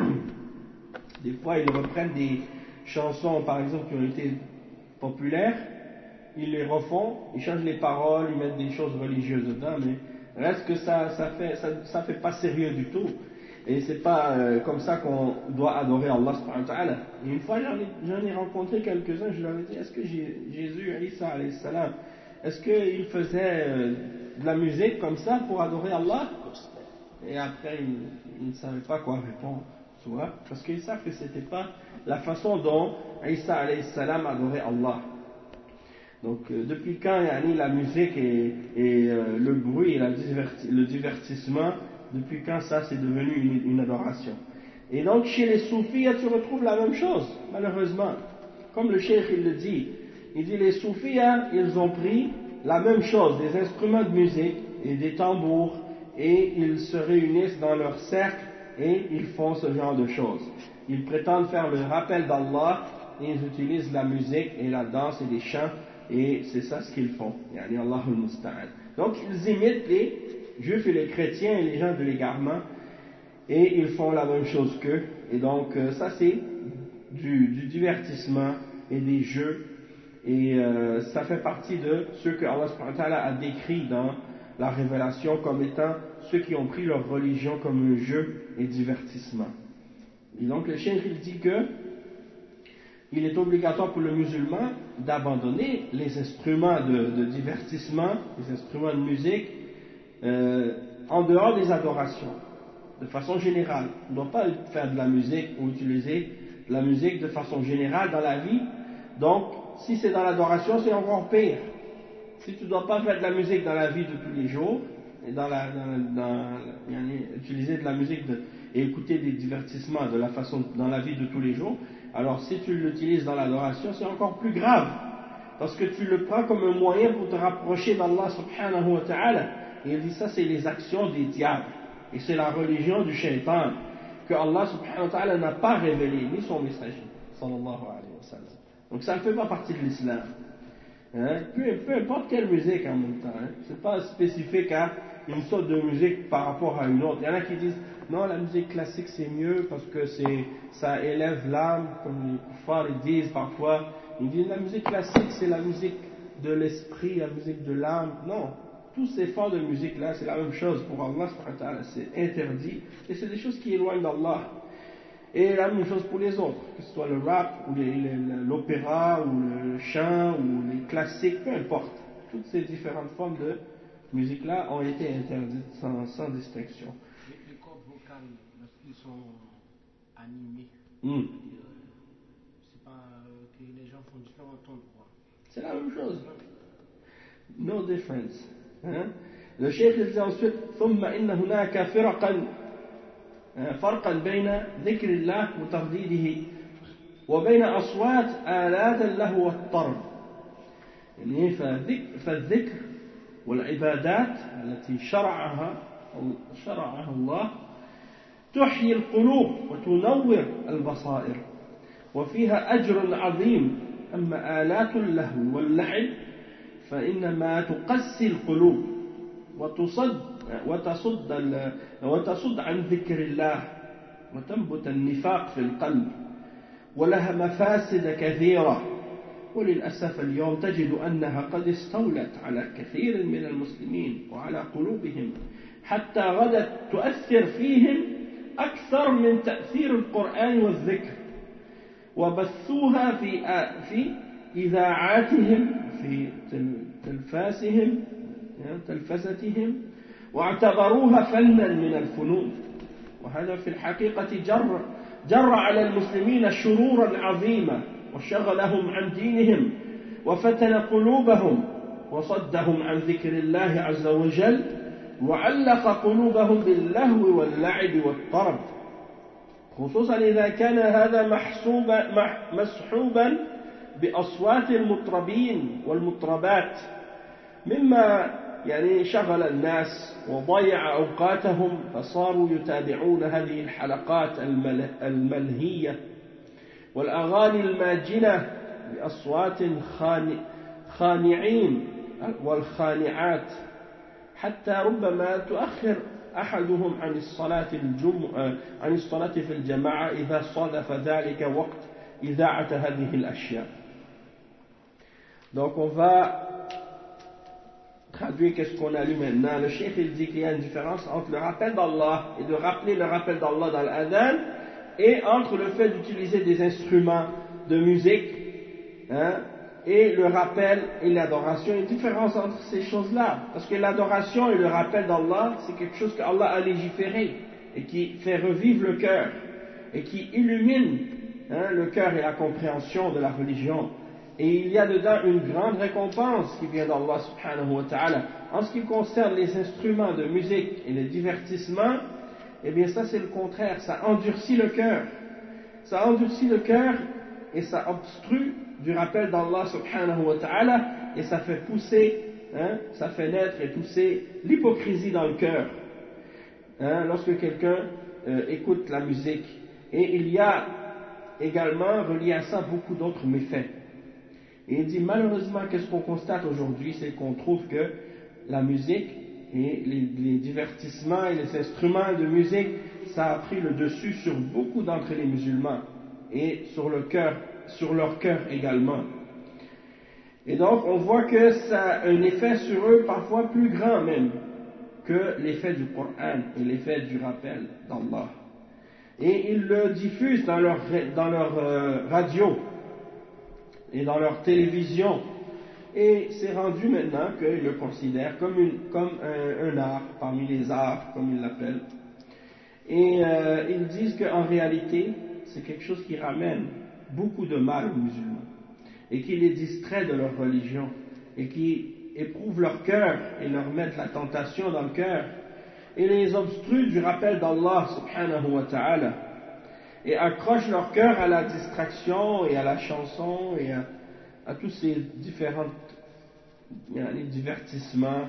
Des fois ils reprennent des chansons par exemple qui ont été populaires, ils les refont, ils changent les paroles, ils mettent des choses religieuses dedans, mais reste que ça, ça fait, ça, ça fait pas sérieux du tout. Et c'est pas euh, comme ça qu'on doit adorer Allah subhanahu wa ta'ala. Et une fois j'en ai, j'en ai rencontré quelques-uns, je leur ai dit, est-ce que Jésus, Isa alayhi salam, est-ce qu'il faisait euh, de la musique comme ça pour adorer Allah? Et après ils, ils ne savaient pas quoi répondre, tu vois, parce qu'ils savent que c'était pas la façon dont Isa alayhi salam adorait Allah. Donc euh, depuis quand yani, la musique et, et euh, le bruit et la diverti, le divertissement, depuis quand ça c'est devenu une, une adoration? Et donc chez les soufis, tu retrouves la même chose, malheureusement. Comme le cheikh il le dit, il dit les soufis, ils ont pris la même chose, des instruments de musique et des tambours, et ils se réunissent dans leur cercle et ils font ce genre de choses. Ils prétendent faire le rappel d'Allah et ils utilisent la musique et la danse et les chants, et c'est ça ce qu'ils font. Yani Allahul Musta'an. Donc ils imitent les juifs et les chrétiens et les gens de l'égarement, et ils font la même chose qu'eux. Et donc euh, ça c'est du, du divertissement et des jeux, et euh, ça fait partie de ce que Allah subhanahu wa ta'ala a décrit dans la révélation comme étant ceux qui ont pris leur religion comme un jeu et divertissement. Et donc le cheikh il dit que il est obligatoire pour le musulman d'abandonner les instruments de, de divertissement, les instruments de musique, euh, en dehors des adorations, de façon générale. On ne doit pas faire de la musique ou utiliser de la musique de façon générale dans la vie. Donc, si c'est dans l'adoration, c'est encore pire. Si tu ne dois pas faire de la musique dans la vie de tous les jours, et dans la, dans, dans, utiliser de la musique de, et écouter des divertissements de la façon, dans la vie de tous les jours, alors si tu l'utilises dans l'adoration, c'est encore plus grave. Parce que tu le prends comme un moyen pour te rapprocher d'Allah subhanahu wa ta'ala. Et il dit ça, c'est les actions des diables. Et c'est la religion du shaitan que Allah subhanahu wa ta'ala n'a pas révélé, ni son messager, sallallahu alayhi wa sallam. Donc ça ne fait pas partie de l'islam. Hein? Peu, peu importe quelle musique en même temps. Hein? C'est pas spécifique à une sorte de musique par rapport à une autre. Il y en a qui disent non, la musique classique c'est mieux parce que c'est, ça élève l'âme, comme les kuffars ils disent parfois. Ils disent la musique classique c'est la musique de l'esprit, la musique de l'âme. Non, tous ces formes de musique là c'est la même chose pour Allah subhanahu wa ta'ala, c'est interdit et c'est des choses qui éloignent d'Allah. Et la même chose pour les autres, que ce soit le rap, ou les, les, l'opéra, ou le chant, ou les classiques, peu importe. Toutes ces différentes formes de musique-là ont été interdites sans, sans distinction. Les, les cordes vocales, lorsqu'ils sont animés, mm. c'est pas euh, que les gens font différents tons de voix. C'est la même chose. No difference. Hein? Le cheikh disait ensuite, ثم إن هناك فرقا فرقا بين ذكر الله وترديده وبين أصوات آلات اللهو والطرب. يعني فالذكر والعبادات التي شرعها شرعها الله تحيي القلوب وتنور البصائر وفيها أجر عظيم. أما آلات اللهو واللعب فإنما تقسي القلوب وتصد وتصد وتصد عن ذكر الله وتنبت النفاق في القلب ولها مفاسد كثيرة. وللأسف اليوم تجد أنها قد استولت على كثير من المسلمين وعلى قلوبهم حتى غدت تؤثر فيهم أكثر من تأثير القرآن والذكر وبثوها في في إذاعاتهم في تلفاسهم تلفزتهم واعتبروها فنا من الفنون. وهذا في الحقيقة جر جر على المسلمين شرورا عظيمة وشغلهم عن دينهم وفتن قلوبهم وصدهم عن ذكر الله عز وجل وعلق قلوبهم باللهو واللعب والطرب، خصوصا إذا كان هذا محسوبا مسحوبا بأصوات المطربين والمطربات مما يعني شغل الناس وضيع أوقاتهم فصاروا يتابعون هذه الحلقات الملهية والأغاني الماجنة بأصوات خانعين والخانعات حتى ربما تؤخر أحدهم عن الصلاة الجمعة عن الصلاة في الجماعة إذا صادف ذلك وقت إذاعة هذه الأشياء. Donc on va traduire qu'est-ce qu'on a lu maintenant. Le cheikh il dit qu'il y a une différence entre le rappel d'Allah et de rappeler le rappel d'Allah dans l'adhan et entre le fait d'utiliser des instruments de musique hein, et le rappel et l'adoration. Il y a une différence entre ces choses-là parce que l'adoration et le rappel d'Allah c'est quelque chose qu'Allah a légiféré et qui fait revivre le cœur et qui illumine hein, le cœur et la compréhension de la religion. Et il y a dedans une grande récompense qui vient d'Allah subhanahu wa ta'ala. En ce qui concerne les instruments de musique et les divertissements, eh bien ça c'est le contraire, ça endurcit le cœur. Ça endurcit le cœur et ça obstrue du rappel d'Allah subhanahu wa ta'ala et ça fait pousser, hein, ça fait naître et pousser l'hypocrisie dans le cœur. Hein, lorsque quelqu'un euh, écoute la musique. Et il y a également relié à ça beaucoup d'autres méfaits. Et il dit malheureusement qu'est-ce qu'on constate aujourd'hui, c'est qu'on trouve que la musique et les, les divertissements et les instruments de musique, ça a pris le dessus sur beaucoup d'entre les musulmans et sur le cœur, sur leur cœur également. Et donc, on voit que ça a un effet sur eux parfois plus grand même que l'effet du Coran et l'effet du rappel d'Allah. Et ils le diffusent dans leur, dans leur euh, radio et dans leur télévision. Et c'est rendu maintenant qu'ils le considèrent comme, une, comme un, un art, parmi les arts, comme ils l'appellent. Et euh, ils disent qu'en réalité, c'est quelque chose qui ramène beaucoup de mal aux musulmans, et qui les distrait de leur religion, et qui éprouve leur cœur, et leur met de la tentation dans le cœur, et les obstrue du rappel d'Allah subhanahu wa ta'ala, et accroche leur cœur à la distraction, et à la chanson, et à, à tous ces différents les divertissements,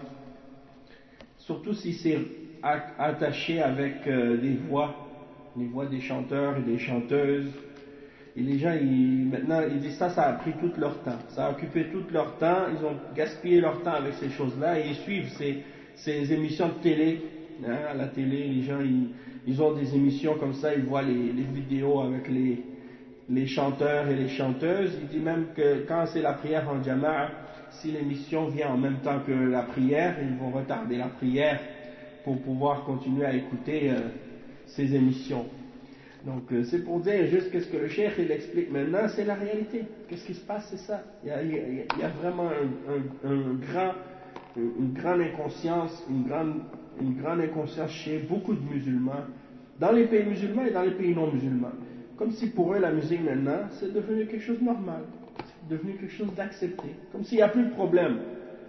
surtout si c'est attaché avec euh, des voix, les voix des chanteurs et des chanteuses. Et les gens, ils, maintenant, ils disent ça, ça a pris tout leur temps. Ça a occupé tout leur temps, ils ont gaspillé leur temps avec ces choses-là, et ils suivent ces, ces émissions de télé. Hein, à la télé, les gens, ils, ils ont des émissions comme ça, ils voient les, les vidéos avec les, les chanteurs et les chanteuses. Il dit même que quand c'est la prière en jama'a, si l'émission vient en même temps que la prière, ils vont retarder la prière pour pouvoir continuer à écouter euh, ces émissions. Donc euh, c'est pour dire juste qu'est-ce que le cheikh il explique maintenant, c'est la réalité. Qu'est-ce qui se passe, c'est ça. Il y a, il y a, il y a vraiment un, un, un grand, une grande inconscience, une grande, une grande inconscience chez beaucoup de musulmans, dans les pays musulmans et dans les pays non musulmans. Comme si pour eux la musique maintenant, c'est devenu quelque chose de normal, c'est devenu quelque chose d'accepté, comme s'il n'y a plus de problème.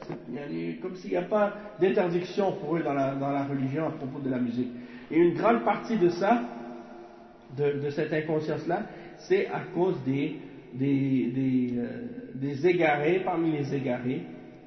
Comme s'il n'y a pas d'interdiction pour eux dans la, dans la religion à propos de la musique. Et une grande partie de ça, de, de cette inconscience-là, c'est à cause des, des, des, euh, des égarés, parmi les égarés,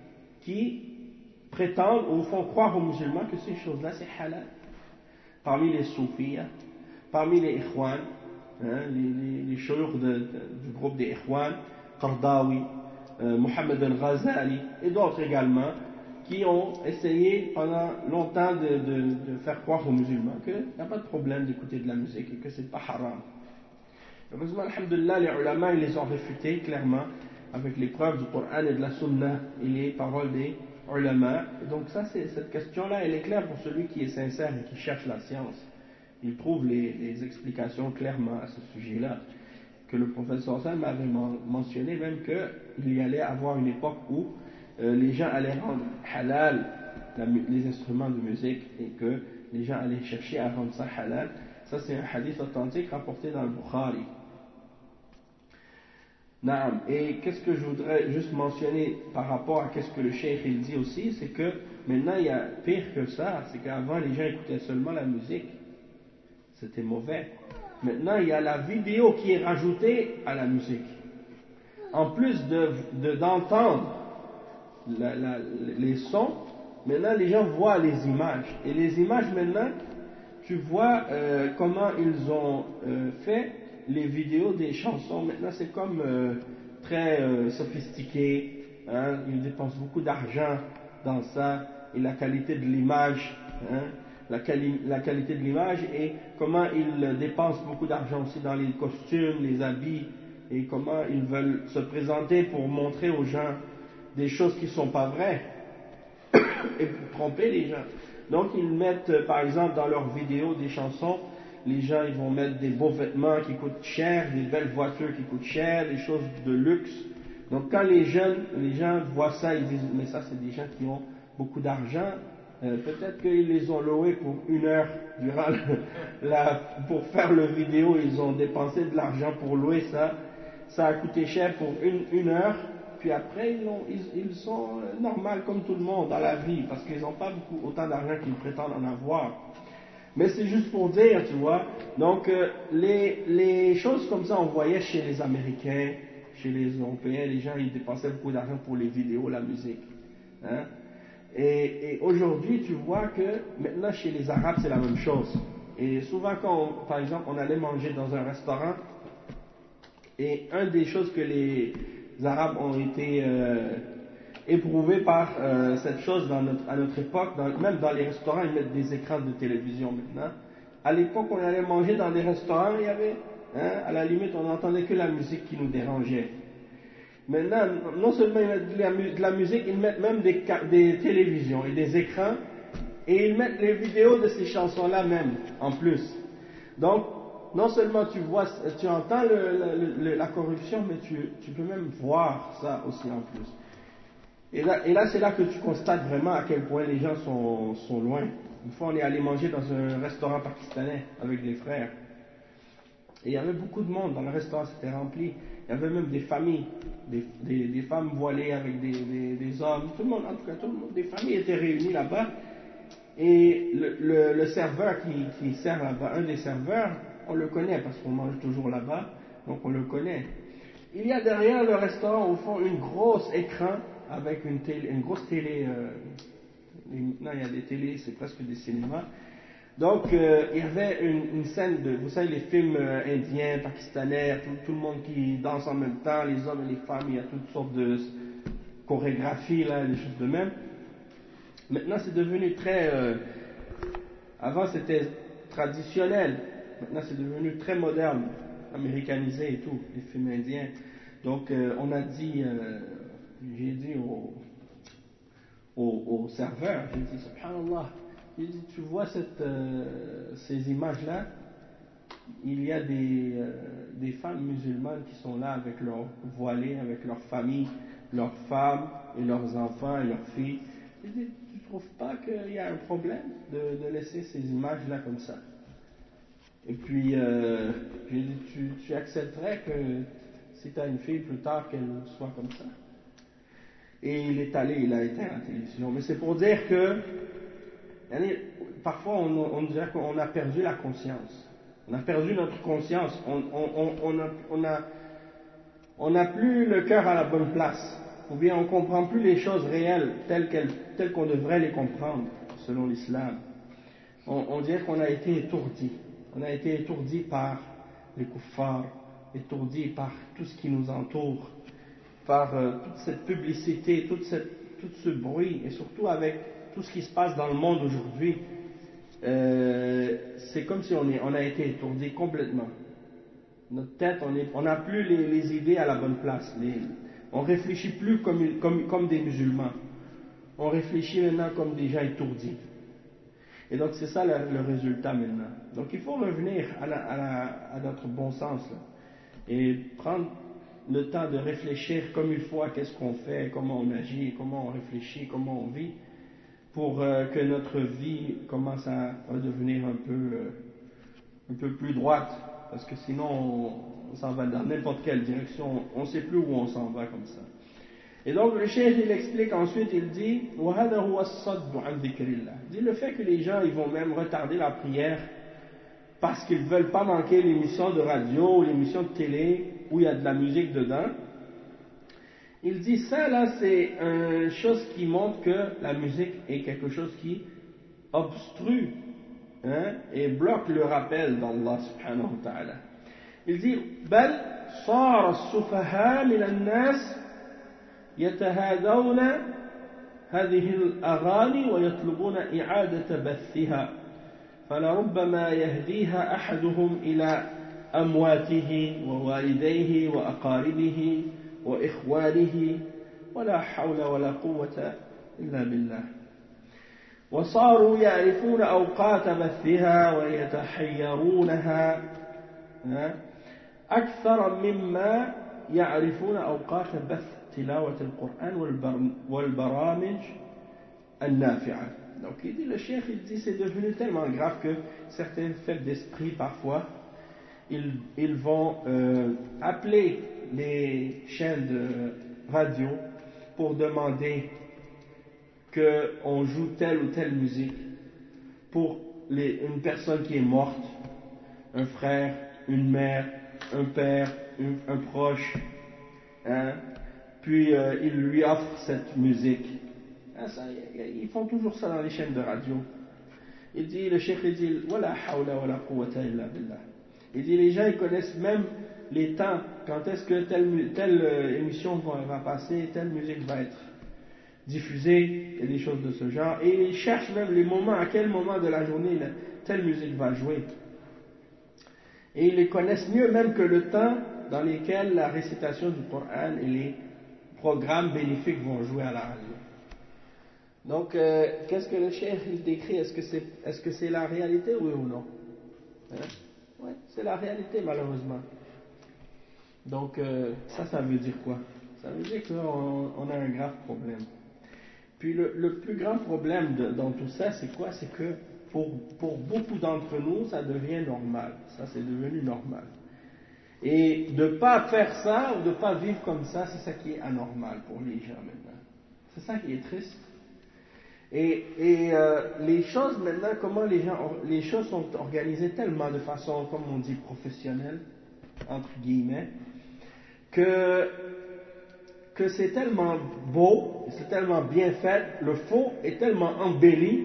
qui prétendent ou font croire aux musulmans que ces choses-là c'est halal. Parmi les soufis, parmi les ikhwan, hein, les, les, les chouyours de, de, du groupe des ikhwan, Qardawi, Euh, Mohammed al-Ghazali et d'autres également qui ont essayé pendant longtemps de, de, de faire croire aux musulmans qu'il n'y a pas de problème d'écouter de la musique et que c'est pas haram. Heureusement, alhamdulillah, les ulama ils les ont réfutés clairement avec les preuves du Coran et de la Sunna et les paroles des ulama. Et donc ça, c'est, cette question-là, elle est claire pour celui qui est sincère et qui cherche la science. Il trouve les, les explications clairement à ce sujet-là. Que le prophète sallallahu alayhi wa sallam avait mentionné même qu'il y allait avoir une époque où euh, les gens allaient rendre halal la, les instruments de musique et que les gens allaient chercher à rendre ça halal. Ça c'est un hadith authentique rapporté dans le Bukhari. Naam. Et qu'est-ce que je voudrais juste mentionner par rapport à qu'est-ce que le cheikh il dit aussi, c'est que maintenant il y a pire que ça, c'est qu'avant les gens écoutaient seulement la musique, c'était mauvais. Maintenant, il y a la vidéo qui est rajoutée à la musique. En plus de, de, d'entendre la, la, les sons, maintenant les gens voient les images. Et les images maintenant, tu vois euh, comment ils ont euh, fait les vidéos des chansons. Maintenant, c'est comme euh, très euh, sophistiqué. Hein, ils dépensent beaucoup d'argent dans ça. Et la qualité de l'image. Hein, La, quali- la qualité de l'image et comment ils dépensent beaucoup d'argent aussi dans les costumes, les habits et comment ils veulent se présenter pour montrer aux gens des choses qui ne sont pas vraies et pour tromper les gens. Donc ils mettent par exemple dans leurs vidéos des chansons, les gens ils vont mettre des beaux vêtements qui coûtent cher, des belles voitures qui coûtent cher, des choses de luxe. Donc quand les jeunes, les gens voient ça, ils disent mais ça c'est des gens qui ont beaucoup d'argent. Euh, peut-être qu'ils les ont loués pour une heure durant le, la, pour faire le vidéo, ils ont dépensé de l'argent pour louer ça, ça a coûté cher pour une, une heure, puis après ils, ont, ils, ils sont euh, normaux comme tout le monde dans la vie, parce qu'ils n'ont pas beaucoup, autant d'argent qu'ils prétendent en avoir. Mais c'est juste pour dire, tu vois, donc euh, les, les choses comme ça on voyait chez les Américains, chez les Européens, les gens ils dépensaient beaucoup d'argent pour les vidéos, la musique, hein. Et, et aujourd'hui, tu vois que maintenant chez les Arabes, c'est la même chose. Et souvent, quand, on, par exemple, on allait manger dans un restaurant, et une des choses que les Arabes ont été euh, éprouvés par euh, cette chose dans notre, à notre époque, dans, même dans les restaurants, ils mettent des écrans de télévision maintenant. À l'époque, on allait manger dans des restaurants, il y avait, hein, à la limite, on n'entendait que la musique qui nous dérangeait. Maintenant, non seulement ils mettent de la, de la musique, ils mettent même des, des télévisions et des écrans, et ils mettent les vidéos de ces chansons-là même, en plus. Donc, non seulement tu vois, tu entends le, le, la corruption, mais tu, tu peux même voir ça aussi en plus. Et là, et là c'est là que tu constates vraiment à quel point les gens sont, sont loin. Une fois, on est allé manger dans un restaurant pakistanais avec des frères. Et il y avait beaucoup de monde dans le restaurant, c'était rempli. Il y avait même des familles, des, des, des femmes voilées avec des, des, des hommes. Tout le monde, en tout cas, tout le monde, des familles étaient réunies là-bas. Et le, le, le serveur qui, qui sert là-bas, un des serveurs, on le connaît parce qu'on mange toujours là-bas, donc on le connaît. Il y a derrière le restaurant, au fond, une grosse écran avec une, télé, une grosse télé. Euh, maintenant, il y a des télés, c'est presque des cinémas. Donc, euh, il y avait une, une scène de, vous savez, les films euh, indiens, pakistanais, tout, tout le monde qui danse en même temps, les hommes et les femmes, il y a toutes sortes de chorégraphies, là, des choses de même. Maintenant, c'est devenu très... Euh, avant, c'était traditionnel. Maintenant, c'est devenu très moderne, américanisé et tout, les films indiens. Donc, euh, on a dit, euh, j'ai dit au, au, au serveur, j'ai dit, subhanallah, j'ai dit, tu vois cette, euh, ces images-là, il y a des, euh, des femmes musulmanes qui sont là avec leurs voilées, avec leurs familles, leurs femmes et leurs enfants et leurs filles. J'ai dit, tu ne trouves pas qu'il y a un problème de, de laisser ces images-là comme ça? Et puis, euh, j'ai dit, tu, tu accepterais que si tu as une fille plus tard, qu'elle soit comme ça? Et il est allé, il a éteint la télévision. Mais c'est pour dire que, parfois on, on dirait qu'on a perdu la conscience. On a perdu notre conscience. On on, on, a, on, a, on a plus le cœur à la bonne place. Ou bien on ne comprend plus les choses réelles telles, telles qu'on devrait les comprendre, selon l'islam. On, on dirait qu'on a été étourdi. On a été étourdi par les kuffars, étourdi par tout ce qui nous entoure, par euh, toute cette publicité, toute cette, tout ce bruit, et surtout avec tout ce qui se passe dans le monde aujourd'hui. Euh, c'est comme si on, est, on a été étourdi complètement. Notre tête, on n'a plus les, les idées à la bonne place. Les, on ne réfléchit plus comme, comme, comme des musulmans. On réfléchit maintenant comme des gens étourdis. Et donc c'est ça le, le résultat maintenant. Donc il faut revenir à, la, à, la, à notre bon sens là, et prendre le temps de réfléchir comme il faut à qu'est-ce qu'on fait, comment on agit, comment on réfléchit, comment on vit, pour euh, que notre vie commence à, à devenir un peu, euh, un peu plus droite, parce que sinon on, on s'en va dans n'importe quelle direction, on ne sait plus où on s'en va comme ça. Et donc le cheikh il explique ensuite, il dit وَهَذَا هُوَ الصَّدُّ عَنْ ذِكْرِ اللَّهِ. Il dit le fait que les gens ils vont même retarder la prière parce qu'ils ne veulent pas manquer l'émission de radio ou l'émission de télé où il y a de la musique dedans. Il dit ça là c'est une chose qui montre que la musique est quelque chose qui obstrue hein, et bloque le rappel d'Allah subhanahu wa ta'ala. Il dit بل صار السفهاء من الناس يتهادون هذه الأغاني ويطلبون إعادة بثها فلربما يهديها أحدهم إلى أمواته ووالديه وأقاربه وإخوانه ولا حول ولا قوة إلا بالله وصاروا يعرفون أوقات بثها ويتحيرونها أكثر مما يعرفون أوقات بث تلاوة القرآن والبرامج النافعة. Donc il dit, le cheikh il dit c'est devenu tellement grave que certains faibles d'esprit parfois ils, ils vont euh, appeler les chaînes de radio pour demander qu'on joue telle ou telle musique pour les, une personne qui est morte, un frère, une mère, un père, un, un proche, hein, puis euh, ils lui offrent cette musique. Hein, ça, ils font toujours ça dans les chaînes de radio. Il dit, le cheikh il dit, wala hawla wala quwwata illa billah. Il dit, les gens ils connaissent même les temps, quand est-ce que telle, telle euh, émission va, va passer, telle musique va être diffusée, et des choses de ce genre, et ils cherchent même les moments, à quel moment de la journée là, telle musique va jouer. Et ils les connaissent mieux même que le temps dans lequel la récitation du Coran elle est programmes bénéfiques vont jouer à la radio. Donc, euh, qu'est-ce que le cheikh il décrit? Est-ce que c'est est-ce que c'est la réalité, oui ou non? Hein? Oui, c'est la réalité, malheureusement. Donc, euh, ça, ça veut dire quoi? Ça veut dire qu'on on a un grave problème. Puis, le, le plus grand problème de, dans tout ça, c'est quoi? C'est que pour, pour beaucoup d'entre nous, ça devient normal. Ça, c'est devenu normal. Et de ne pas faire ça ou de ne pas vivre comme ça, c'est ça qui est anormal pour les gens maintenant. C'est ça qui est triste. Et, et euh, les choses maintenant, comment les gens, les choses sont organisées tellement de façon, comme on dit, professionnelle, entre guillemets, que, que c'est tellement beau, c'est tellement bien fait, le faux est tellement embelli,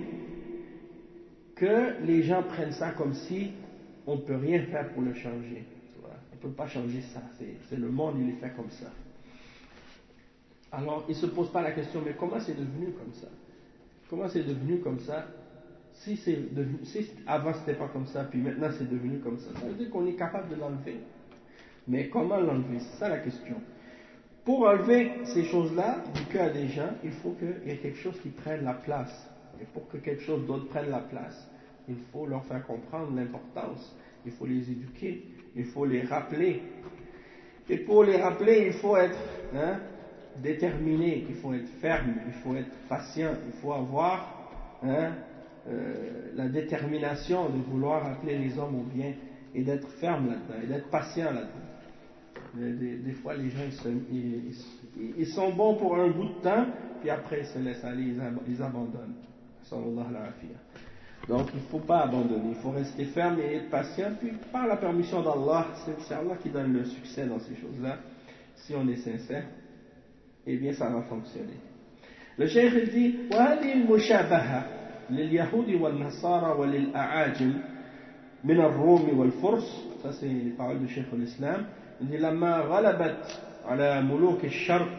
que les gens prennent ça comme si on ne peut rien faire pour le changer. On ne peut pas changer ça, c'est, c'est le monde, il est fait comme ça. Alors, ils ne se posent pas la question, mais comment c'est devenu comme ça? Comment c'est devenu comme ça? Si, c'est devenu, si avant c'était pas comme ça, puis maintenant c'est devenu comme ça, ça veut dire qu'on est capable de l'enlever. Mais comment l'enlever? C'est ça la question. Pour enlever ces choses-là du cœur des gens, il faut qu'il y ait quelque chose qui prenne la place. Et pour que quelque chose d'autre prenne la place, il faut leur faire comprendre l'importance. Il faut les éduquer. Il faut les rappeler. Et pour les rappeler, il faut être hein, déterminé, il faut être ferme, il faut être patient, il faut avoir hein, euh, la détermination de vouloir appeler les hommes au bien et d'être ferme là-dedans, et d'être patient là-dedans. Des, des fois, les gens ils, se, ils, ils, ils sont bons pour un bout de temps, puis après ils se laissent aller, ils, ab- ils abandonnent. Sallallahu alayhi wa sallam. Donc il ne faut pas abandonner, il faut rester ferme et être patient, puis par la permission d'Allah, c'est Allah qui donne le succès dans ces choses-là, si on est sincère, eh bien ça va fonctionner. Le cheikh il dit وهذه المشابهة لليهود والنصارى وللأعاجم من الروم والفرس, ça c'est les paroles du cheikh l'islam, il dit لما غلبت على ملوك الشرق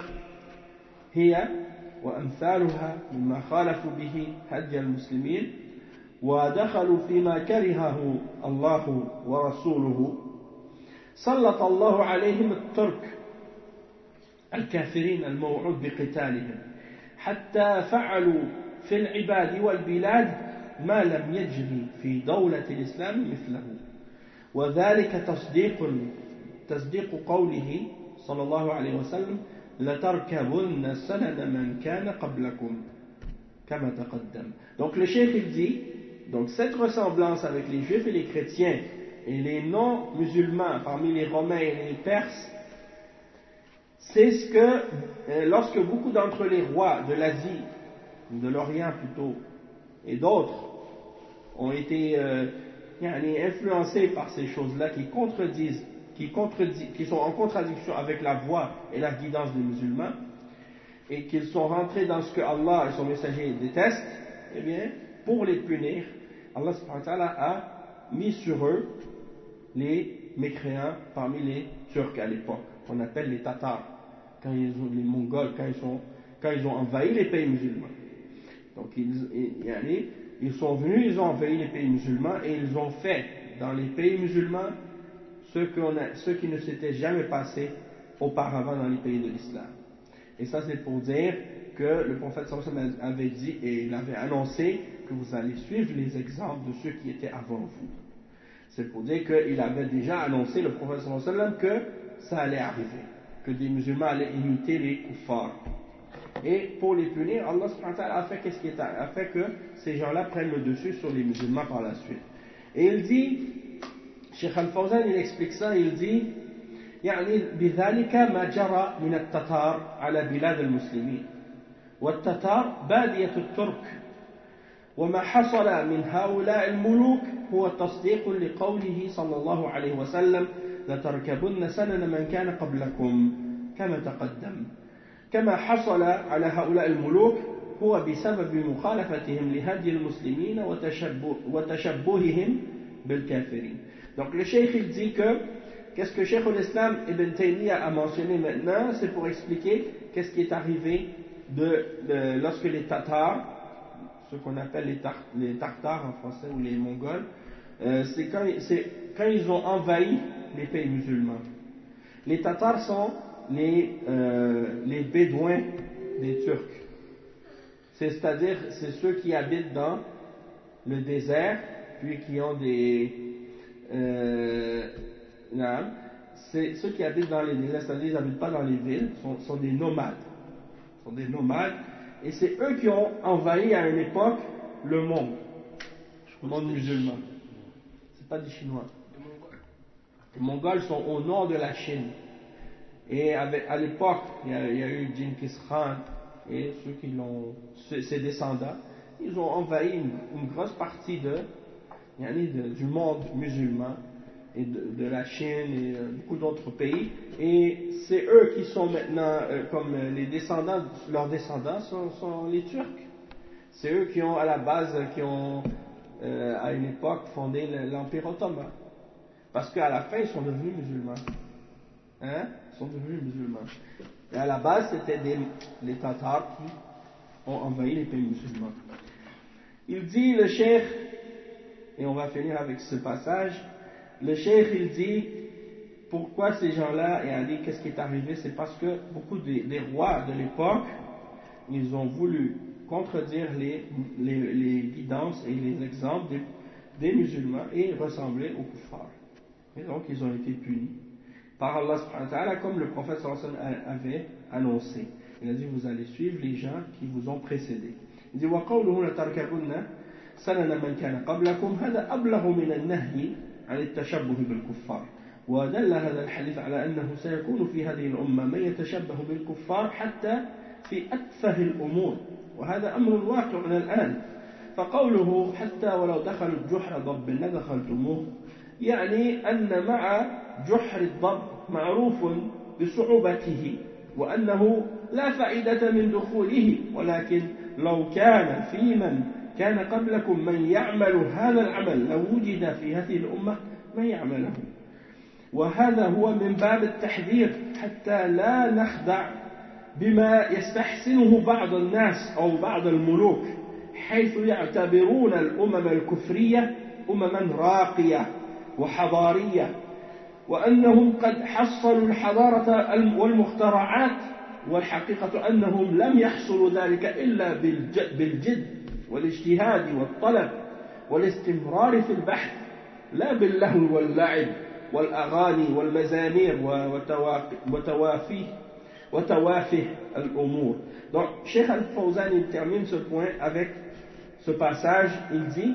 هي وأمثالها مما خالفوا به هدي المسلمين ودخلوا فيما كرهه الله ورسوله سلط الله عليهم الترك الكافرين الموعود بقتالهم حتى فعلوا في العباد والبلاد ما لم يجري في دولة الإسلام مثله وذلك تصديق تصديق قوله صلى الله عليه وسلم لتركبن سنن من كان قبلكم كما تقدم. Donc le cheikh il dit, donc cette ressemblance avec les juifs et les chrétiens et les non-musulmans parmi les romains et les perses, c'est ce que euh, lorsque beaucoup d'entre les rois de l'Asie, de l'Orient plutôt, et d'autres ont été euh, influencés par ces choses-là qui contredisent, qui, contredisent, qui sont en contradiction avec la voie et la guidance des musulmans, et qu'ils sont rentrés dans ce que Allah et son messager détestent, eh bien, pour les punir, Allah subhanahu wa ta'ala a mis sur eux les mécréants parmi les Turcs à l'époque, qu'on appelle les Tatars, quand ils ont, les Mongols, quand ils, sont, quand ils ont envahi les pays musulmans. Donc ils, ils, ils sont venus, ils ont envahi les pays musulmans et ils ont fait dans les pays musulmans ce, qu'on a, ce qui ne s'était jamais passé auparavant dans les pays de l'islam. Et ça c'est pour dire que le prophète sallallahu alayhi wa sallam avait dit et il avait annoncé que vous allez suivre les exemples de ceux qui étaient avant vous. C'est pour dire qu'il avait déjà annoncé, le prophète sallallahu alayhi wa sallam, que ça allait arriver, que des musulmans allaient imiter les kuffars. Et pour les punir, Allah subhanahu wa ta'ala a fait, qu'est-ce qui est, a fait que ces gens-là prennent le dessus sur les musulmans par la suite. Et il dit, Cheikh Al-Fawzan il explique ça, il dit يعني بذلك ما جرى من التتار على بلاد المسلمين والتتار بادية الترك وما حصل من هؤلاء الملوك هو تصديق لقوله صلى الله عليه وسلم لتركبن سنن من كان قبلكم كما تقدم كما حصل على هؤلاء الملوك هو بسبب مخالفتهم لهدي المسلمين وتشبه وتشبههم بالكافرين. Donc le cheikh il dit que qu'est-ce que Cheikh l'Islam Ibn Taymiyyah a mentionné maintenant, c'est pour expliquer qu'est-ce qui est arrivé de, de, lorsque les Tatars, ce qu'on appelle les, tar, les Tartares en français ou les Mongols, euh, c'est, quand, c'est quand ils ont envahi les pays musulmans. Les Tatars sont les, euh, les Bédouins des Turcs. C'est-à-dire, c'est ceux qui habitent dans le désert, puis qui ont des... Euh, non, c'est ceux qui habitent dans les déserts, c'est-à-dire ils n'habitent pas dans les villes, sont, sont des nomades. Sont des nomades, et c'est eux qui ont envahi à une époque le monde, le monde musulman. C'est pas des Chinois. Les Mongols sont au nord de la Chine. Et avec, à l'époque, il y a, il y a eu Genghis Khan et ceux qui l'ont, ses descendants, ils ont envahi une, une grosse partie de, de, du monde musulman et de, de la Chine et euh, beaucoup d'autres pays. Et c'est eux qui sont maintenant, euh, comme les descendants, leurs descendants sont, sont les Turcs. C'est eux qui ont à la base, qui ont euh, à une époque fondé l'Empire ottoman. Parce qu'à la fin, ils sont devenus musulmans. Hein? Ils sont devenus musulmans. Et à la base, c'était des, les Tatars qui ont envahi les pays musulmans. Il dit, le cheikh, et on va finir avec ce passage, le cheikh, il dit, pourquoi ces gens-là, et Ali, qu'est-ce qui est arrivé? C'est parce que beaucoup des, des rois de l'époque, ils ont voulu contredire les, les, les guidances et les exemples des, des musulmans et ressembler aux kuffars. Et donc, ils ont été punis par Allah subhanahu wa ta'ala, comme le prophète sallallahu alayhi wa sallam avait annoncé. Il a dit, vous allez suivre les gens qui vous ont précédés. Il dit, وَقَوْلُهُ لَتَرْكَبُنَّ سَنَنَ مَنْ كَانَ قَبْلَكُمْ هَذَا أَبْلَغُ مِنَ النَّهْيِ عن التشبه بالكفار ودل هذا الحديث على أنه سيكون في هذه الأمة من يتشبه بالكفار حتى في أتفه الأمور وهذا أمر واقع الآن فقوله حتى ولو دخلوا جحر ضب لدخلتموه يعني أن مع جحر الضب معروف بصعوبته وأنه لا فائدة من دخوله ولكن لو كان في من كان قبلكم من يعمل هذا العمل لو وجد في هذه الأمة من يعمله وهذا هو من باب التحذير حتى لا نخدع بما يستحسنه بعض الناس أو بعض الملوك حيث يعتبرون الأمم الكفرية أمما راقية وحضارية وأنهم قد حصلوا الحضارة والمخترعات والحقيقة أنهم لم يحصلوا ذلك إلا بالجد والاجتهاد والطلب والاستمرار في البحث لا باللهو واللعب والأغاني والمزامير وتوافيه وتوافه الأمور. Donc, Cheikh Al-Fawzan, il termine ce point avec ce passage, il dit,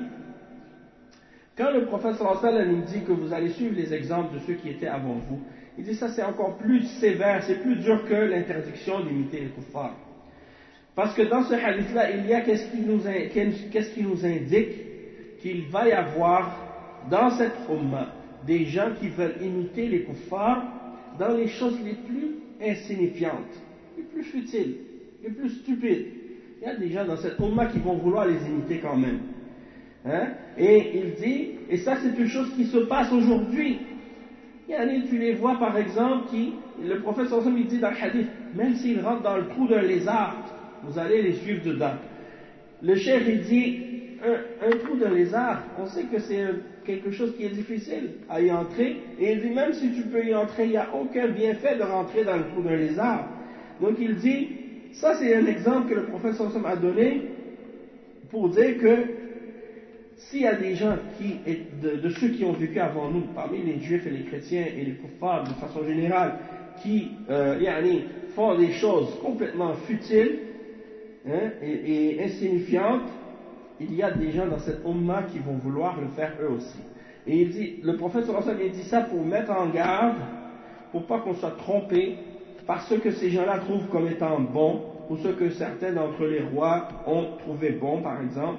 quand le prophète sallallahu alayhi wa sallam dit que vous allez suivre les exemples de ceux qui étaient avant vous, il dit ça c'est encore plus sévère, c'est plus dur que l'interdiction d'imiter les kuffars. Parce que dans ce hadith-là, il y a qu'est-ce qui nous, qu'est-ce qui nous indique qu'il va y avoir dans cette umma des gens qui veulent imiter les kuffars dans les choses les plus insignifiantes, les plus futiles, les plus stupides. Il y a des gens dans cette umma qui vont vouloir les imiter quand même. Hein? Et il dit, et ça c'est une chose qui se passe aujourd'hui. Il y en a, tu les vois par exemple, qui, le prophète sallallahu alayhi wa sallam il dit dans le hadith, même s'ils rentrent dans le trou d'un lézard, vous allez les suivre dedans. Le cheikh il dit, un, un trou d'un lézard, on sait que c'est quelque chose qui est difficile à y entrer, et il dit même si tu peux y entrer, il n'y a aucun bienfait de rentrer dans le trou d'un lézard. Donc il dit, ça c'est un exemple que le prophète sallallahu alayhi wa sallam a donné pour dire que s'il y a des gens qui, de, de ceux qui ont vécu avant nous, parmi les juifs et les chrétiens et les kuffars de façon générale, qui euh, yani, font des choses complètement futiles hein, et, et insignifiantes, il y a des gens dans cette umma qui vont vouloir le faire eux aussi. Et il dit, le prophète sallallahu alayhi wa sallam il dit ça pour mettre en garde, pour pas qu'on soit trompé par ce que ces gens-là trouvent comme étant bon, ou ce que certains d'entre les rois ont trouvé bon, par exemple.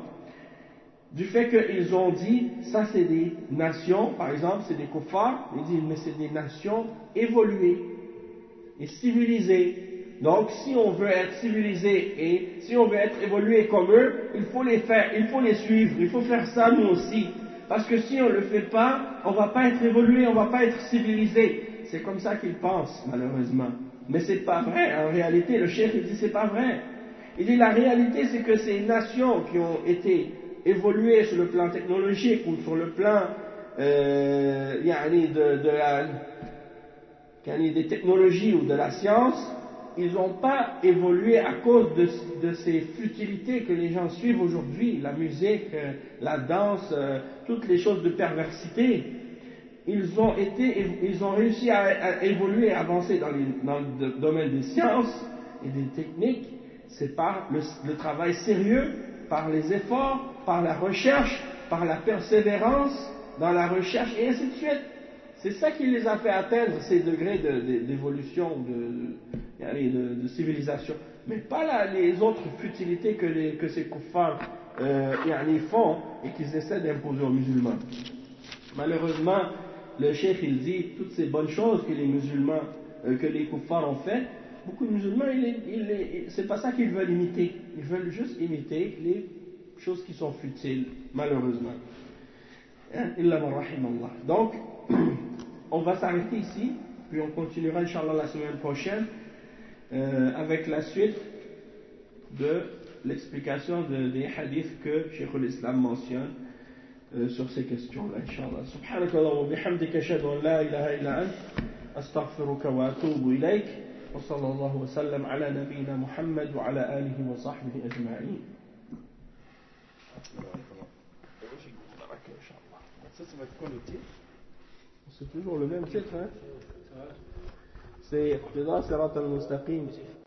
Du fait qu'ils ont dit, ça c'est des nations, par exemple, c'est des kuffars, ils disent, mais c'est des nations évoluées et civilisées. Donc, si on veut être civilisé et si on veut être évolué comme eux, il faut les faire, il faut les suivre, il faut faire ça nous aussi. Parce que si on ne le fait pas, on ne va pas être évolué, on ne va pas être civilisé. C'est comme ça qu'ils pensent, malheureusement. Mais c'est pas vrai, en réalité, le cheikh il dit, c'est pas vrai. Il dit, la réalité c'est que ces nations qui ont été évoluer sur le plan technologique ou sur le plan euh, yani de, de la, des technologies ou de la science, ils n'ont pas évolué à cause de, de ces futilités que les gens suivent aujourd'hui, la musique, la danse, toutes les choses de perversité. Ils ont, été, ils ont réussi à, à évoluer, à avancer dans, les, dans le domaine des sciences et des techniques, c'est par le, le travail sérieux, par les efforts, par la recherche, par la persévérance dans la recherche et ainsi de suite. C'est ça qui les a fait atteindre ces degrés de, de, d'évolution, de, de, de, de civilisation. Mais pas là, les autres futilités que, les, que ces kuffars euh, font et qu'ils essaient d'imposer aux musulmans. Malheureusement, le cheikh il dit toutes ces bonnes choses que les musulmans, euh, que les kuffars ont fait. Beaucoup de musulmans, ils, ils, ils, c'est pas ça qu'ils veulent imiter. Ils veulent juste imiter les choses qui sont futiles, malheureusement. Donc, on va s'arrêter ici, puis on continuera, Inch'Allah, la semaine prochaine, euh, avec la suite de l'explication de, des hadiths que Cheikh al-Islam mentionne euh, sur ces questions-là, Inch'Allah. Subhanakallah wa bihamdika ashhadu an la ilaha illa ant, astaghfiruka wa atubu ilayk, wa sallallahu wa sallam ala nabiyyina Muhammad wa ala alihi wa sahbihi ajma'in. Ça, ça va être quoi le titre? C'est toujours le même titre, hein? C'est Iqtida Sirat al-Mustaqim.